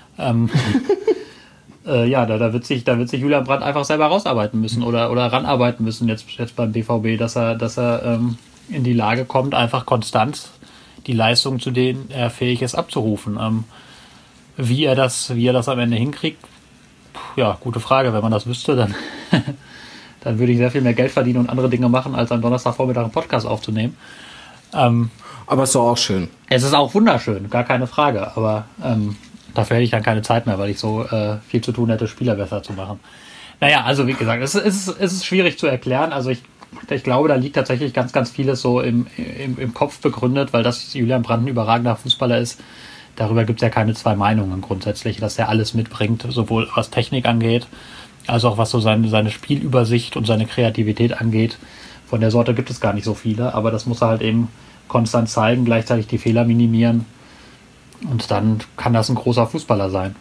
Speaker 4: Da wird sich Julian Brandt einfach selber rausarbeiten müssen oder ranarbeiten müssen jetzt beim BVB, dass er in die Lage kommt, einfach konstant die Leistungen, zu denen er fähig ist, abzurufen. Wie er das am Ende hinkriegt, gute Frage. Wenn man das wüsste, dann würde ich sehr viel mehr Geld verdienen und andere Dinge machen, als am Donnerstagvormittag einen Podcast aufzunehmen.
Speaker 1: Aber es ist doch auch schön.
Speaker 4: Es ist auch wunderschön, gar keine Frage. Aber dafür hätte ich dann keine Zeit mehr, weil ich so viel zu tun hätte, Spieler besser zu machen. Naja, also wie gesagt, es ist schwierig zu erklären. Also ich glaube, da liegt tatsächlich ganz, ganz vieles so im Kopf begründet, weil das Julian Brandt ein überragender Fußballer ist. Darüber gibt es ja keine zwei Meinungen grundsätzlich, dass er alles mitbringt, sowohl was Technik angeht, als auch was so seine Spielübersicht und seine Kreativität angeht. Von der Sorte gibt es gar nicht so viele, aber das muss er halt eben konstant zeigen, gleichzeitig die Fehler minimieren und dann kann das ein großer Fußballer sein.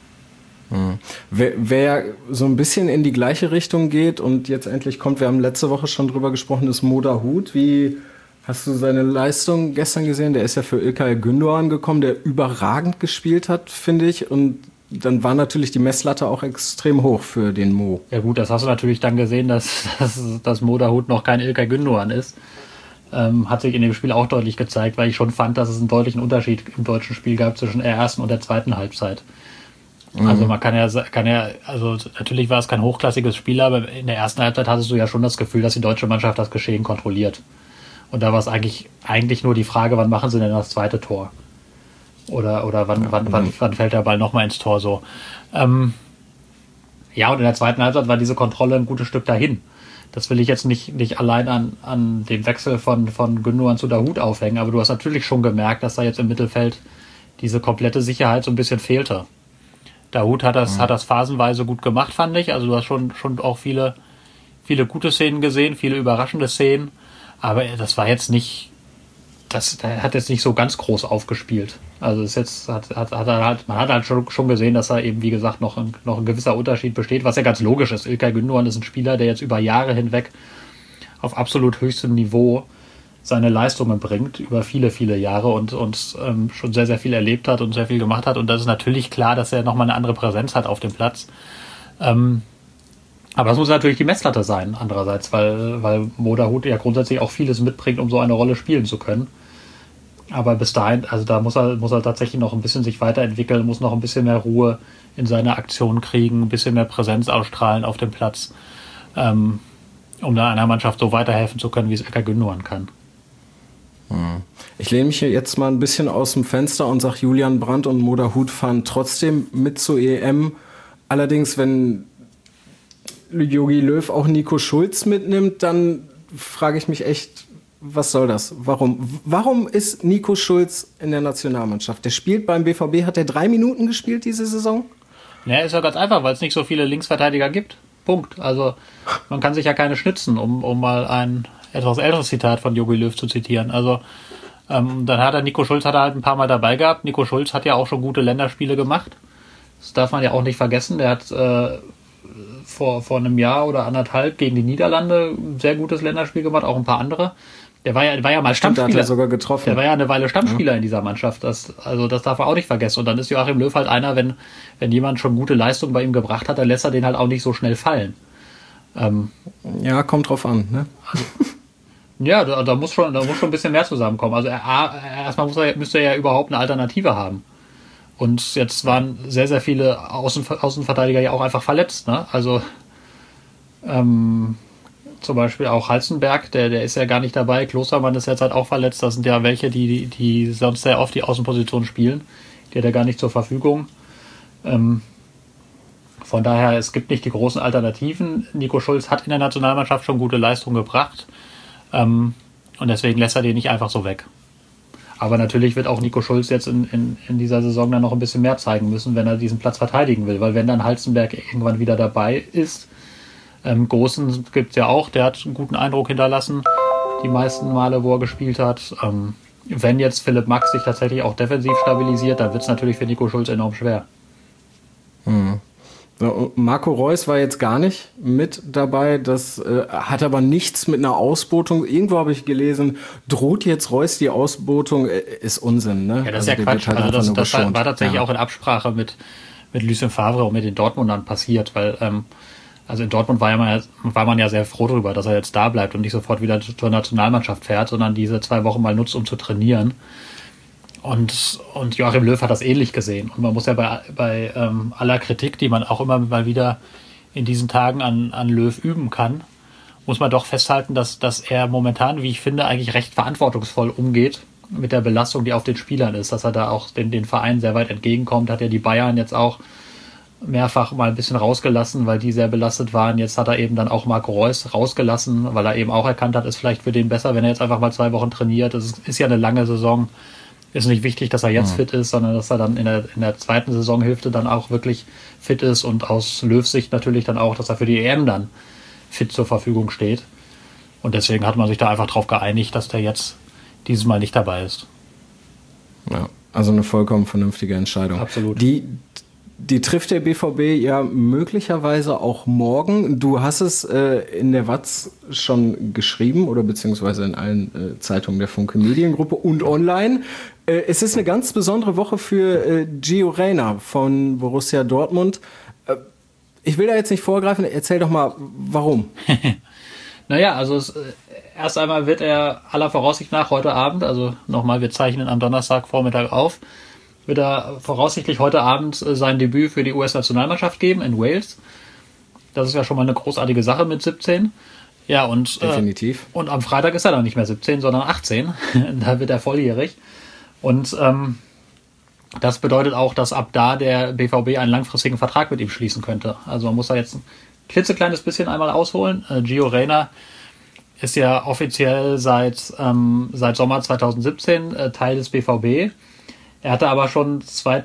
Speaker 1: Wer so ein bisschen in die gleiche Richtung geht und jetzt endlich kommt, wir haben letzte Woche schon drüber gesprochen, ist Mo Dahoud. Wie hast du seine Leistung gestern gesehen? Der ist ja für İlkay Gündoğan gekommen, der überragend gespielt hat, finde ich, und dann war natürlich die Messlatte auch extrem hoch für den Mo.
Speaker 4: Ja gut, das hast du natürlich dann gesehen, dass Mo Dahoud noch kein İlkay Gündoğan ist. Hat sich in dem Spiel auch deutlich gezeigt, weil ich schon fand, dass es einen deutlichen Unterschied im deutschen Spiel gab zwischen der ersten und der zweiten Halbzeit. Also man kann ja, also natürlich war es kein hochklassiges Spiel, aber in der ersten Halbzeit hattest du ja schon das Gefühl, dass die deutsche Mannschaft das Geschehen kontrolliert. Und da war es eigentlich nur die Frage, wann machen sie denn das zweite Tor? Oder wann fällt der Ball nochmal ins Tor so? Und in der zweiten Halbzeit war diese Kontrolle ein gutes Stück dahin. Das will ich jetzt nicht allein an dem Wechsel von Gündoğan zu Dahoud aufhängen, aber du hast natürlich schon gemerkt, dass da jetzt im Mittelfeld diese komplette Sicherheit so ein bisschen fehlte. Dahoud hat das phasenweise gut gemacht, fand ich. Also du hast schon auch viele gute Szenen gesehen, viele überraschende Szenen. Aber das war jetzt nicht er hat jetzt nicht so ganz groß aufgespielt. Also ist jetzt man hat halt schon gesehen, dass da eben, wie gesagt, noch ein gewisser Unterschied besteht, was ja ganz logisch ist. İlkay Gündoğan ist ein Spieler, der jetzt über Jahre hinweg auf absolut höchstem Niveau seine Leistungen bringt, über viele, viele Jahre und schon sehr, sehr viel erlebt hat und sehr viel gemacht hat. Und das ist natürlich klar, dass er nochmal eine andere Präsenz hat auf dem Platz. Aber das muss natürlich die Messlatte sein, andererseits, weil Moderhut ja grundsätzlich auch vieles mitbringt, um so eine Rolle spielen zu können. Aber bis dahin, also da muss er tatsächlich noch ein bisschen sich weiterentwickeln, muss noch ein bisschen mehr Ruhe in seine Aktion kriegen, ein bisschen mehr Präsenz ausstrahlen auf dem Platz, um da einer Mannschaft so weiterhelfen zu können, wie es İlkay Gündoğan kann.
Speaker 1: Ich lehne mich hier jetzt mal ein bisschen aus dem Fenster und sage, Julian Brandt und Moderhut fahren trotzdem mit zur EM. Allerdings, wenn Jogi Löw auch Nico Schulz mitnimmt, dann frage ich mich echt, was soll das? Warum ist Nico Schulz in der Nationalmannschaft? Der spielt beim BVB, hat er 3 Minuten gespielt diese Saison?
Speaker 4: Ja, ist ja ganz einfach, weil es nicht so viele Linksverteidiger gibt. Punkt. Also man kann sich ja keine schnitzen, um mal ein etwas älteres Zitat von Jogi Löw zu zitieren. Also dann hat Nico Schulz halt ein paar Mal dabei gehabt. Nico Schulz hat ja auch schon gute Länderspiele gemacht. Das darf man ja auch nicht vergessen. Der hat vor einem Jahr oder anderthalb gegen die Niederlande ein sehr gutes Länderspiel gemacht, auch ein paar andere. Der war ja mal Stammspieler.
Speaker 1: Da hat er sogar getroffen.
Speaker 4: Der war ja eine Weile Stammspieler in dieser Mannschaft. Das darf er auch nicht vergessen. Und dann ist Joachim Löw halt einer, wenn jemand schon gute Leistungen bei ihm gebracht hat, dann lässt er den halt auch nicht so schnell fallen.
Speaker 1: Ja, kommt drauf an, ne?
Speaker 4: Ja, da muss schon ein bisschen mehr zusammenkommen. Also erstmal müsste er ja überhaupt eine Alternative haben. Und jetzt waren sehr, sehr viele Außenverteidiger ja auch einfach verletzt, ne? Also zum Beispiel auch Halzenberg, der ist ja gar nicht dabei. Klostermann ist jetzt halt auch verletzt. Das sind ja welche, die sonst sehr oft die Außenposition spielen. Die hat er gar nicht zur Verfügung. Von daher, es gibt nicht die großen Alternativen. Nico Schulz hat in der Nationalmannschaft schon gute Leistungen gebracht. Und deswegen lässt er den nicht einfach so weg. Aber natürlich wird auch Nico Schulz jetzt in dieser Saison dann noch ein bisschen mehr zeigen müssen, wenn er diesen Platz verteidigen will. Weil wenn dann Halzenberg irgendwann wieder dabei ist, Goossen gibt es ja auch, der hat einen guten Eindruck hinterlassen, die meisten Male, wo er gespielt hat. Wenn jetzt Philipp Max sich tatsächlich auch defensiv stabilisiert, dann wird es natürlich für Nico Schulz enorm schwer.
Speaker 1: Marco Reus war jetzt gar nicht mit dabei, das hat aber nichts mit einer Ausbotung. Irgendwo habe ich gelesen, droht jetzt Reus die Ausbotung, ist Unsinn, ne?
Speaker 4: Ja, das ist ja Quatsch. Halt also das war tatsächlich auch in Absprache mit Lucien Favre und mit den Dortmundern passiert, weil also in Dortmund war man ja sehr froh darüber, dass er jetzt da bleibt und nicht sofort wieder zur Nationalmannschaft fährt, sondern diese 2 Wochen mal nutzt, um zu trainieren. Und Joachim Löw hat das ähnlich gesehen. Und man muss ja bei aller Kritik, die man auch immer mal wieder in diesen Tagen an Löw üben kann, muss man doch festhalten, dass er momentan, wie ich finde, eigentlich recht verantwortungsvoll umgeht mit der Belastung, die auf den Spielern ist. Dass er da auch den Verein sehr weit entgegenkommt. Hat ja die Bayern jetzt auch mehrfach mal ein bisschen rausgelassen, weil die sehr belastet waren. Jetzt hat er eben dann auch Marco Reus rausgelassen, weil er eben auch erkannt hat, ist vielleicht für den besser, wenn er jetzt einfach mal 2 Wochen trainiert. Das ist ja eine lange Saison. Ist nicht wichtig, dass er jetzt fit ist, sondern dass er dann in der zweiten Saisonhälfte dann auch wirklich fit ist und aus Löws Sicht natürlich dann auch, dass er für die EM dann fit zur Verfügung steht. Und deswegen hat man sich da einfach drauf geeinigt, dass der jetzt dieses Mal nicht dabei ist.
Speaker 1: Ja, also eine vollkommen vernünftige Entscheidung.
Speaker 4: Absolut.
Speaker 1: Die trifft der BVB ja möglicherweise auch morgen. Du hast es in der Watz schon geschrieben oder beziehungsweise in allen Zeitungen der Funke Mediengruppe und online. Es ist eine ganz besondere Woche für Gio Reyna von Borussia Dortmund. Ich will da jetzt nicht vorgreifen. Erzähl doch mal, warum.
Speaker 4: Naja, also erst einmal wird er aller Voraussicht nach heute Abend, also nochmal, wir zeichnen am Donnerstagvormittag auf, wird er voraussichtlich heute Abend sein Debüt für die US-Nationalmannschaft geben in Wales. Das ist ja schon mal eine großartige Sache mit 17. Ja, und
Speaker 1: definitiv.
Speaker 4: Und am Freitag ist er dann nicht mehr 17, sondern 18. Da wird er volljährig. Und das bedeutet auch, dass ab da der BVB einen langfristigen Vertrag mit ihm schließen könnte. Also man muss da jetzt ein klitzekleines bisschen einmal ausholen. Gio Reyna ist ja offiziell seit Sommer 2017 Teil des BVB. Er hatte aber schon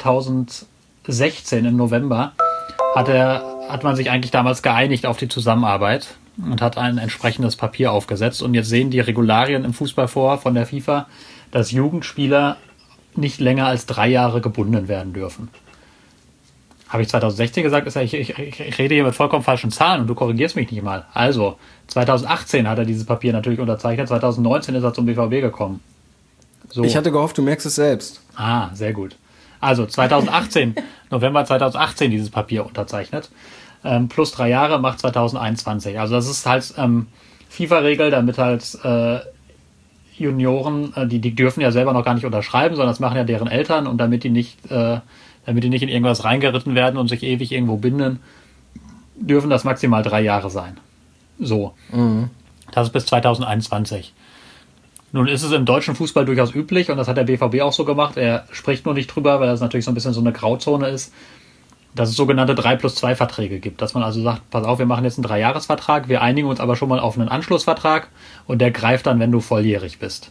Speaker 4: 2016 im November hat man sich eigentlich damals geeinigt auf die Zusammenarbeit und hat ein entsprechendes Papier aufgesetzt. Und jetzt sehen die Regularien im Fußball vor von der FIFA, dass Jugendspieler nicht länger als 3 Jahre gebunden werden dürfen. Habe ich 2016 gesagt? Ich rede hier mit vollkommen falschen Zahlen und du korrigierst mich nicht mal. Also, 2018 hat er dieses Papier natürlich unterzeichnet, 2019 ist er zum BVB gekommen. So.
Speaker 1: Ich hatte gehofft, du merkst es selbst.
Speaker 4: Ah, sehr gut. Also 2018, November 2018 dieses Papier unterzeichnet. Plus 3 Jahre macht 2021. Also das ist halt FIFA-Regel, damit halt Junioren, die dürfen ja selber noch gar nicht unterschreiben, sondern das machen ja deren Eltern und damit die nicht in irgendwas reingeritten werden und sich ewig irgendwo binden, dürfen das maximal 3 Jahre sein. So. Mhm. Das ist bis 2021. Nun ist es im deutschen Fußball durchaus üblich und das hat der BVB auch so gemacht. Er spricht nur nicht drüber, weil das natürlich so ein bisschen so eine Grauzone ist, dass es sogenannte 3+2 Verträge gibt. Dass man also sagt, pass auf, wir machen jetzt einen 3-Jahres-Vertrag, wir einigen uns aber schon mal auf einen Anschlussvertrag und der greift dann, wenn du volljährig bist.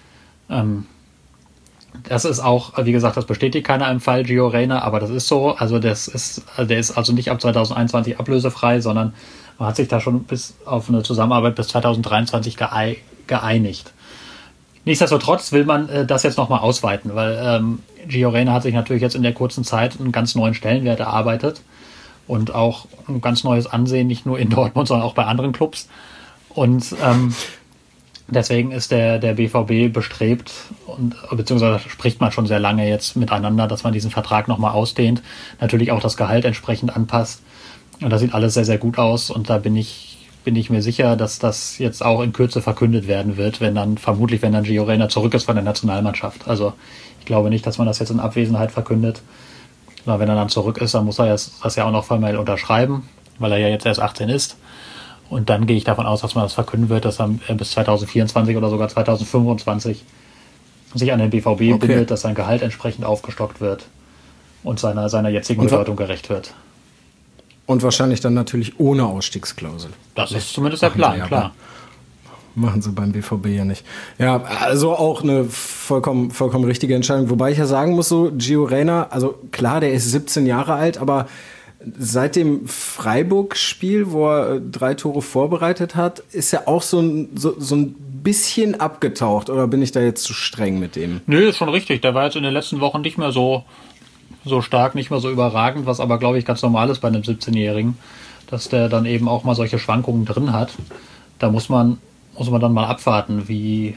Speaker 4: Das ist auch, wie gesagt, das bestätigt keiner im Fall Gio Reyna, aber das ist so. Also der ist also nicht ab 2021 ablösefrei, sondern man hat sich da schon bis auf eine Zusammenarbeit bis 2023 geeinigt. Nichtsdestotrotz will man das jetzt nochmal ausweiten, weil Gio Reyna hat sich natürlich jetzt in der kurzen Zeit einen ganz neuen Stellenwert erarbeitet und auch ein ganz neues Ansehen, nicht nur in Dortmund, sondern auch bei anderen Clubs. Und deswegen ist der BVB bestrebt, beziehungsweise spricht man schon sehr lange jetzt miteinander, dass man diesen Vertrag nochmal ausdehnt, natürlich auch das Gehalt entsprechend anpasst. Und das sieht alles sehr, sehr gut aus und da bin ich mir sicher, dass das jetzt auch in Kürze verkündet werden wird, wenn dann Gio Reyna zurück ist von der Nationalmannschaft. Also ich glaube nicht, dass man das jetzt in Abwesenheit verkündet. Aber wenn er dann zurück ist, dann muss er das ja auch noch formell unterschreiben, weil er ja jetzt erst 18 ist. Und dann gehe ich davon aus, dass man das verkünden wird, dass er bis 2024 oder sogar 2025 sich an den BVB bindet, dass sein Gehalt entsprechend aufgestockt wird und seiner jetzigen Bedeutung gerecht wird.
Speaker 1: Und wahrscheinlich dann natürlich ohne Ausstiegsklausel.
Speaker 4: Das ist zumindest der Plan,
Speaker 1: ja,
Speaker 4: klar.
Speaker 1: Machen sie beim BVB ja nicht. Ja, also auch eine vollkommen richtige Entscheidung. Wobei ich ja sagen muss, so Gio Reyna, also klar, der ist 17 Jahre alt, aber seit dem Freiburg-Spiel, wo er 3 Tore vorbereitet hat, ist er auch so ein bisschen abgetaucht. Oder bin ich da jetzt zu streng mit dem?
Speaker 4: Nö, ist schon richtig. Der war jetzt in den letzten Wochen nicht mehr so stark, nicht mehr so überragend, was aber, glaube ich, ganz normal ist bei einem 17-Jährigen, dass der dann eben auch mal solche Schwankungen drin hat. Da muss man dann mal abwarten, wie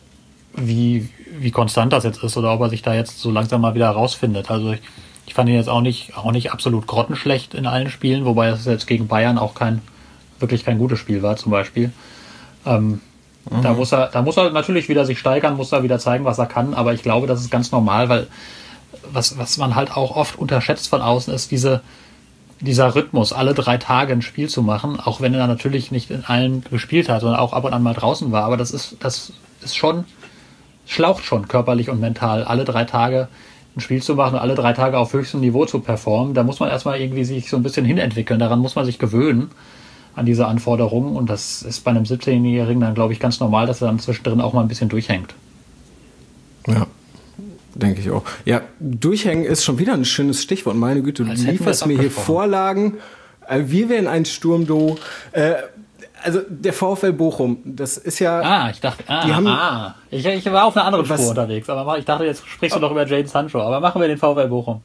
Speaker 4: konstant das jetzt ist oder ob er sich da jetzt so langsam mal wieder rausfindet. Also ich fand ihn jetzt auch nicht absolut grottenschlecht in allen Spielen, wobei es jetzt gegen Bayern auch wirklich kein gutes Spiel war zum Beispiel. Da muss er natürlich wieder sich steigern, muss er wieder zeigen, was er kann, aber ich glaube, das ist ganz normal, weil was man halt auch oft unterschätzt von außen ist, dieser Rhythmus, alle 3 Tage ein Spiel zu machen, auch wenn er natürlich nicht in allen gespielt hat, sondern auch ab und an mal draußen war, aber das ist schon, schlaucht schon körperlich und mental, alle 3 Tage ein Spiel zu machen und alle 3 Tage auf höchstem Niveau zu performen. Da muss man erstmal irgendwie sich so ein bisschen hinentwickeln, daran muss man sich gewöhnen, an diese Anforderungen, und das ist bei einem 17-Jährigen dann, glaube ich, ganz normal, dass er dann zwischendrin auch mal ein bisschen durchhängt.
Speaker 1: Ja. Denke ich auch. Ja, durchhängen ist schon wieder ein schönes Stichwort. Meine Güte, du lieferst mir hier Vorlagen. Wir wären ein Sturmduo. Also der VfL Bochum, das ist ja...
Speaker 4: Ich dachte, ich war auf einer anderen Spur unterwegs, aber ich dachte, jetzt sprichst du doch über Jadon Sancho, aber machen wir den VfL Bochum.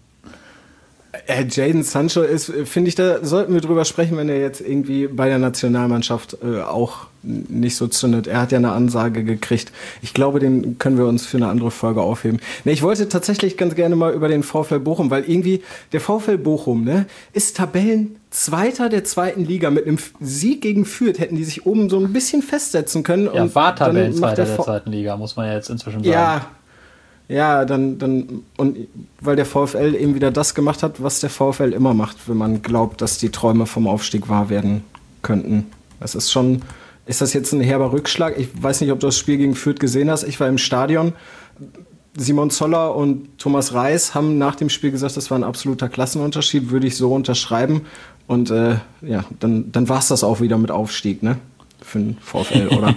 Speaker 1: Jadon Sancho ist, finde ich, da sollten wir drüber sprechen, wenn er jetzt irgendwie bei der Nationalmannschaft auch nicht so zündet. Er hat ja eine Ansage gekriegt. Ich glaube, den können wir uns für eine andere Folge aufheben. Ich wollte tatsächlich ganz gerne mal über den VfL Bochum, weil irgendwie der VfL Bochum, ist Tabellenzweiter der 2. Liga. Mit einem Sieg gegen Fürth hätten die sich oben so ein bisschen festsetzen können.
Speaker 4: Ja, war Tabellenzweiter der 2. Liga, muss man ja jetzt inzwischen sagen.
Speaker 1: Ja, dann, und weil der VfL eben wieder das gemacht hat, was der VfL immer macht, wenn man glaubt, dass die Träume vom Aufstieg wahr werden könnten. Das ist schon, ist das jetzt ein herber Rückschlag? Ich weiß nicht, ob du das Spiel gegen Fürth gesehen hast. Ich war im Stadion. Simon Zoller und Thomas Reis haben nach dem Spiel gesagt, das war ein absoluter Klassenunterschied, würde ich so unterschreiben. Und dann war es das auch wieder mit Aufstieg, ne? Für den VfL, oder?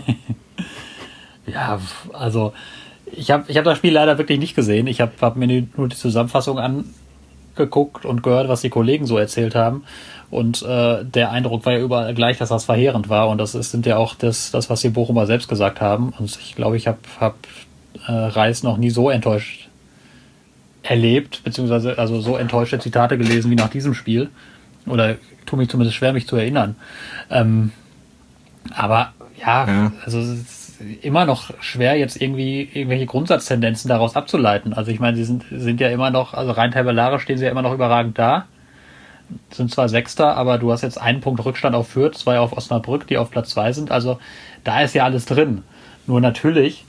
Speaker 4: Ja, also ich hab das Spiel leider wirklich nicht gesehen. Ich hab mir nur die Zusammenfassung angeguckt und gehört, was die Kollegen so erzählt haben. Und der Eindruck war ja überall gleich, dass das verheerend war. Und das sind ja auch das was die Bochumer selbst gesagt haben. Und ich glaube, ich hab Reis noch nie so enttäuscht erlebt, beziehungsweise also so enttäuschte Zitate gelesen wie nach diesem Spiel. Oder tue mich zumindest schwer, mich zu erinnern. Aber ja, also es ist immer noch schwer, jetzt irgendwie irgendwelche Grundsatztendenzen daraus abzuleiten. Also ich meine, sie sind ja immer noch, also rein tabellarisch stehen sie ja immer noch überragend da. Sind zwar Sechster, aber du hast jetzt einen Punkt Rückstand auf Fürth, 2 auf Osnabrück, die auf Platz 2 sind. Also da ist ja alles drin. Nur natürlich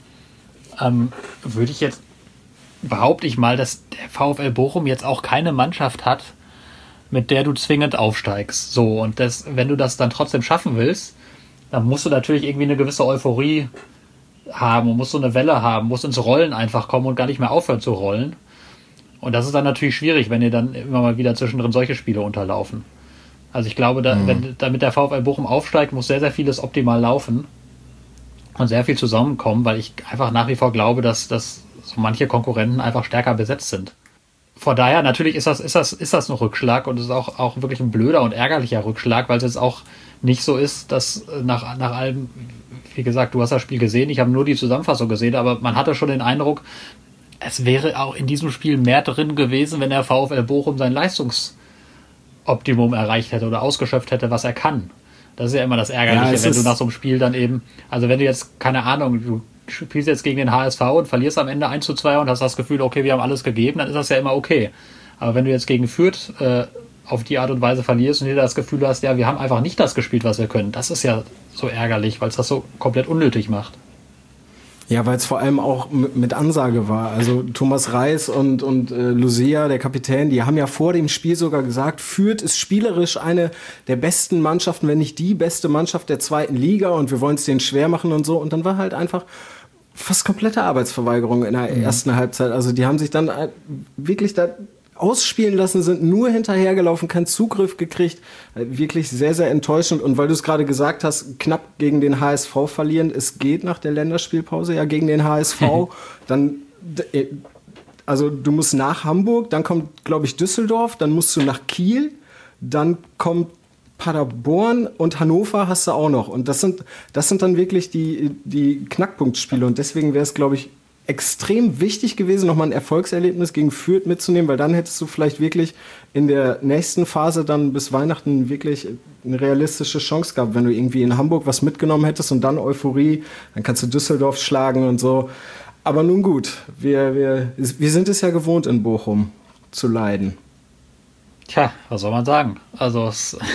Speaker 4: behaupte ich mal, dass der VfL Bochum jetzt auch keine Mannschaft hat, mit der du zwingend aufsteigst. So, und wenn du das dann trotzdem schaffen willst, dann musst du natürlich irgendwie eine gewisse Euphorie haben und musst so eine Welle haben, musst ins Rollen einfach kommen und gar nicht mehr aufhören zu rollen. Und das ist dann natürlich schwierig, wenn dir dann immer mal wieder zwischendrin solche Spiele unterlaufen. Also ich glaube, damit der VfL Bochum aufsteigt, muss sehr, sehr vieles optimal laufen und sehr viel zusammenkommen, weil ich einfach nach wie vor glaube, dass so manche Konkurrenten einfach stärker besetzt sind. Von daher, natürlich ist das ein Rückschlag und es ist auch wirklich ein blöder und ärgerlicher Rückschlag, weil es jetzt auch nicht so ist, dass nach allem, wie gesagt, du hast das Spiel gesehen, ich habe nur die Zusammenfassung gesehen, aber man hatte schon den Eindruck, es wäre auch in diesem Spiel mehr drin gewesen, wenn der VfL Bochum sein Leistungsoptimum erreicht hätte oder ausgeschöpft hätte, was er kann. Das ist ja immer das Ärgerliche, wenn du nach so einem Spiel dann eben, also wenn du jetzt, keine Ahnung, du spielst jetzt gegen den HSV und verlierst am Ende 1:2 und hast das Gefühl, okay, wir haben alles gegeben, dann ist das ja immer okay. Aber wenn du jetzt gegen Fürth auf die Art und Weise verlierst und dir das Gefühl hast, ja, wir haben einfach nicht das gespielt, was wir können, das ist ja so ärgerlich, weil es das so komplett unnötig macht.
Speaker 1: Ja, weil es vor allem auch mit Ansage war. Also Thomas Reis und Lucia, der Kapitän, die haben ja vor dem Spiel sogar gesagt, Fürth ist spielerisch eine der besten Mannschaften, wenn nicht die beste Mannschaft der 2. Liga und wir wollen es denen schwer machen und so. Und dann war halt einfach fast komplette Arbeitsverweigerung in der ersten Halbzeit. Also die haben sich dann wirklich da ausspielen lassen, sind nur hinterhergelaufen, keinen Zugriff gekriegt. Wirklich sehr, sehr enttäuschend. Und weil du es gerade gesagt hast, knapp gegen den HSV verlieren, es geht nach der Länderspielpause ja gegen den HSV. Dann, also du musst nach Hamburg, dann kommt, glaube ich, Düsseldorf, dann musst du nach Kiel, dann kommt Paderborn und Hannover hast du auch noch. Und das sind dann wirklich die Knackpunktspiele. Und deswegen wäre es, glaube ich, extrem wichtig gewesen, nochmal ein Erfolgserlebnis gegen Fürth mitzunehmen, weil dann hättest du vielleicht wirklich in der nächsten Phase dann bis Weihnachten wirklich eine realistische Chance gehabt. Wenn du irgendwie in Hamburg was mitgenommen hättest und dann Euphorie, dann kannst du Düsseldorf schlagen und so. Aber nun gut, wir sind es ja gewohnt, in Bochum zu leiden.
Speaker 4: Tja, was soll man sagen? Also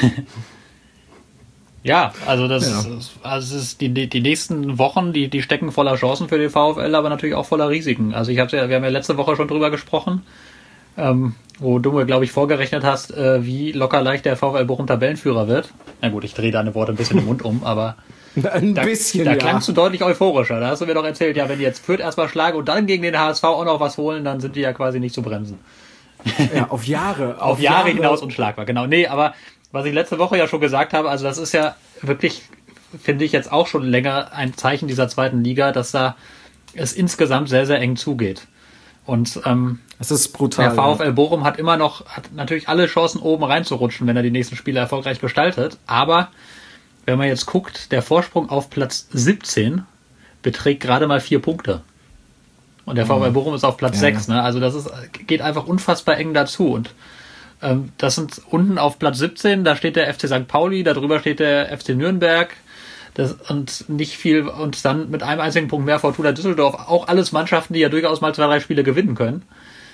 Speaker 4: ja, also es ist die nächsten Wochen, die stecken voller Chancen für den VfL, aber natürlich auch voller Risiken. Also wir haben ja letzte Woche schon drüber gesprochen, wo du mir, glaube ich, vorgerechnet hast, wie locker leicht der VfL Bochum Tabellenführer wird. Na gut, ich drehe deine Worte ein bisschen im Mund um, aber da klangst du deutlich euphorischer. Da hast du mir doch erzählt, ja, wenn die jetzt Fürth erstmal schlagen und dann gegen den HSV auch noch was holen, dann sind die ja quasi nicht zu bremsen.
Speaker 1: Ja, auf Jahre.
Speaker 4: auf Jahre hinaus unschlagbar, genau. Nee, aber was ich letzte Woche ja schon gesagt habe, also das ist ja wirklich, finde ich jetzt auch schon länger ein Zeichen dieser 2. Liga, dass da es insgesamt sehr, sehr eng zugeht. Und
Speaker 1: es ist brutal.
Speaker 4: Der VfL Bochum hat natürlich alle Chancen, oben reinzurutschen, wenn er die nächsten Spiele erfolgreich gestaltet. Aber wenn man jetzt guckt, der Vorsprung auf Platz 17 beträgt gerade mal 4 Punkte. Und der VfL Bochum ist auf Platz 6. Ne? Also geht einfach unfassbar eng dazu. Und das sind unten auf Platz 17, da steht der FC St. Pauli, da drüber steht der FC Nürnberg und nicht viel, und dann mit einem einzigen Punkt mehr Fortuna Düsseldorf, auch alles Mannschaften, die ja durchaus mal 2, 3 Spiele gewinnen können.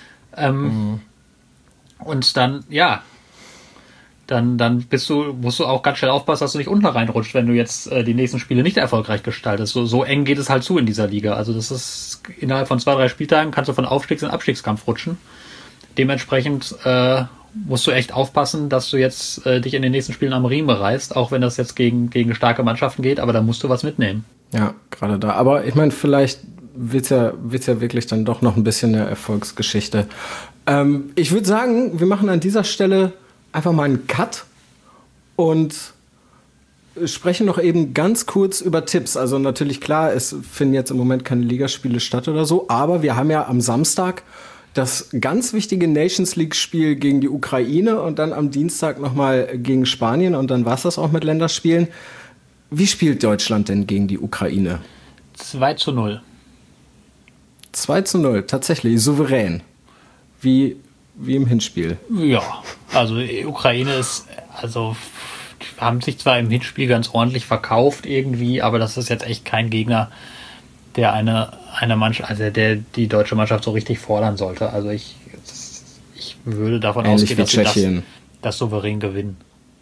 Speaker 4: Und dann, ja, dann musst du auch ganz schnell aufpassen, dass du nicht unten reinrutscht, wenn du jetzt die nächsten Spiele nicht erfolgreich gestaltest. So eng geht es halt zu in dieser Liga. Also das ist innerhalb von 2, 3 Spieltagen kannst du von Aufstiegs- und Abstiegskampf rutschen. Dementsprechend musst du echt aufpassen, dass du jetzt dich in den nächsten Spielen am Riemen reißt, auch wenn das jetzt gegen starke Mannschaften geht, aber da musst du was mitnehmen.
Speaker 1: Ja, gerade da. Aber ich meine, vielleicht wird's ja wirklich dann doch noch ein bisschen eine Erfolgsgeschichte. Ich würde sagen, wir machen an dieser Stelle einfach mal einen Cut und sprechen noch eben ganz kurz über Tipps. Also natürlich klar, es finden jetzt im Moment keine Ligaspiele statt oder so, aber wir haben ja am Samstag das ganz wichtige Nations League-Spiel gegen die Ukraine und dann am Dienstag nochmal gegen Spanien und dann war es das auch mit Länderspielen. Wie spielt Deutschland denn gegen die Ukraine?
Speaker 4: 2:0.
Speaker 1: 2:0, tatsächlich, souverän. Wie im Hinspiel.
Speaker 4: Ja, also die Ukraine haben sich zwar im Hinspiel ganz ordentlich verkauft irgendwie, aber das ist jetzt echt kein Gegner, der eine Mannschaft, also der die deutsche Mannschaft so richtig fordern sollte. Also ich würde davon ausgehen, dass sie das souverän gewinnen.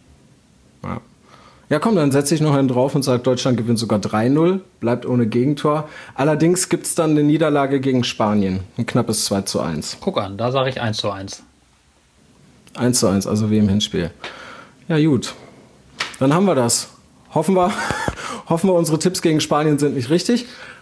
Speaker 1: Ja, komm, dann setze ich noch einen drauf und sage, Deutschland gewinnt sogar 3:0, bleibt ohne Gegentor. Allerdings gibt es dann eine Niederlage gegen Spanien, ein knappes 2:1.
Speaker 4: Guck an, da sage ich 1:1.
Speaker 1: 1:1, also wie im Hinspiel. Ja, gut. Dann haben wir das. Hoffen wir, unsere Tipps gegen Spanien sind nicht richtig.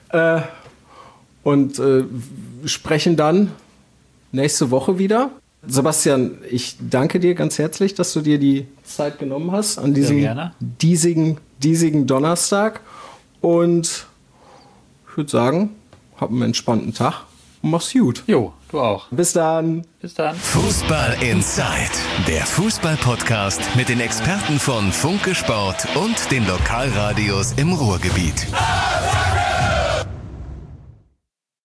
Speaker 1: Und sprechen dann nächste Woche wieder. Sebastian, ich danke dir ganz herzlich, dass du dir die Zeit genommen hast an diesem diesigen Donnerstag. Und ich würde sagen, hab einen entspannten Tag und mach's gut.
Speaker 4: Jo, du auch.
Speaker 1: Bis dann.
Speaker 3: Fußball Inside, der Fußball-Podcast mit den Experten von Funke Sport und den Lokalradios im Ruhrgebiet.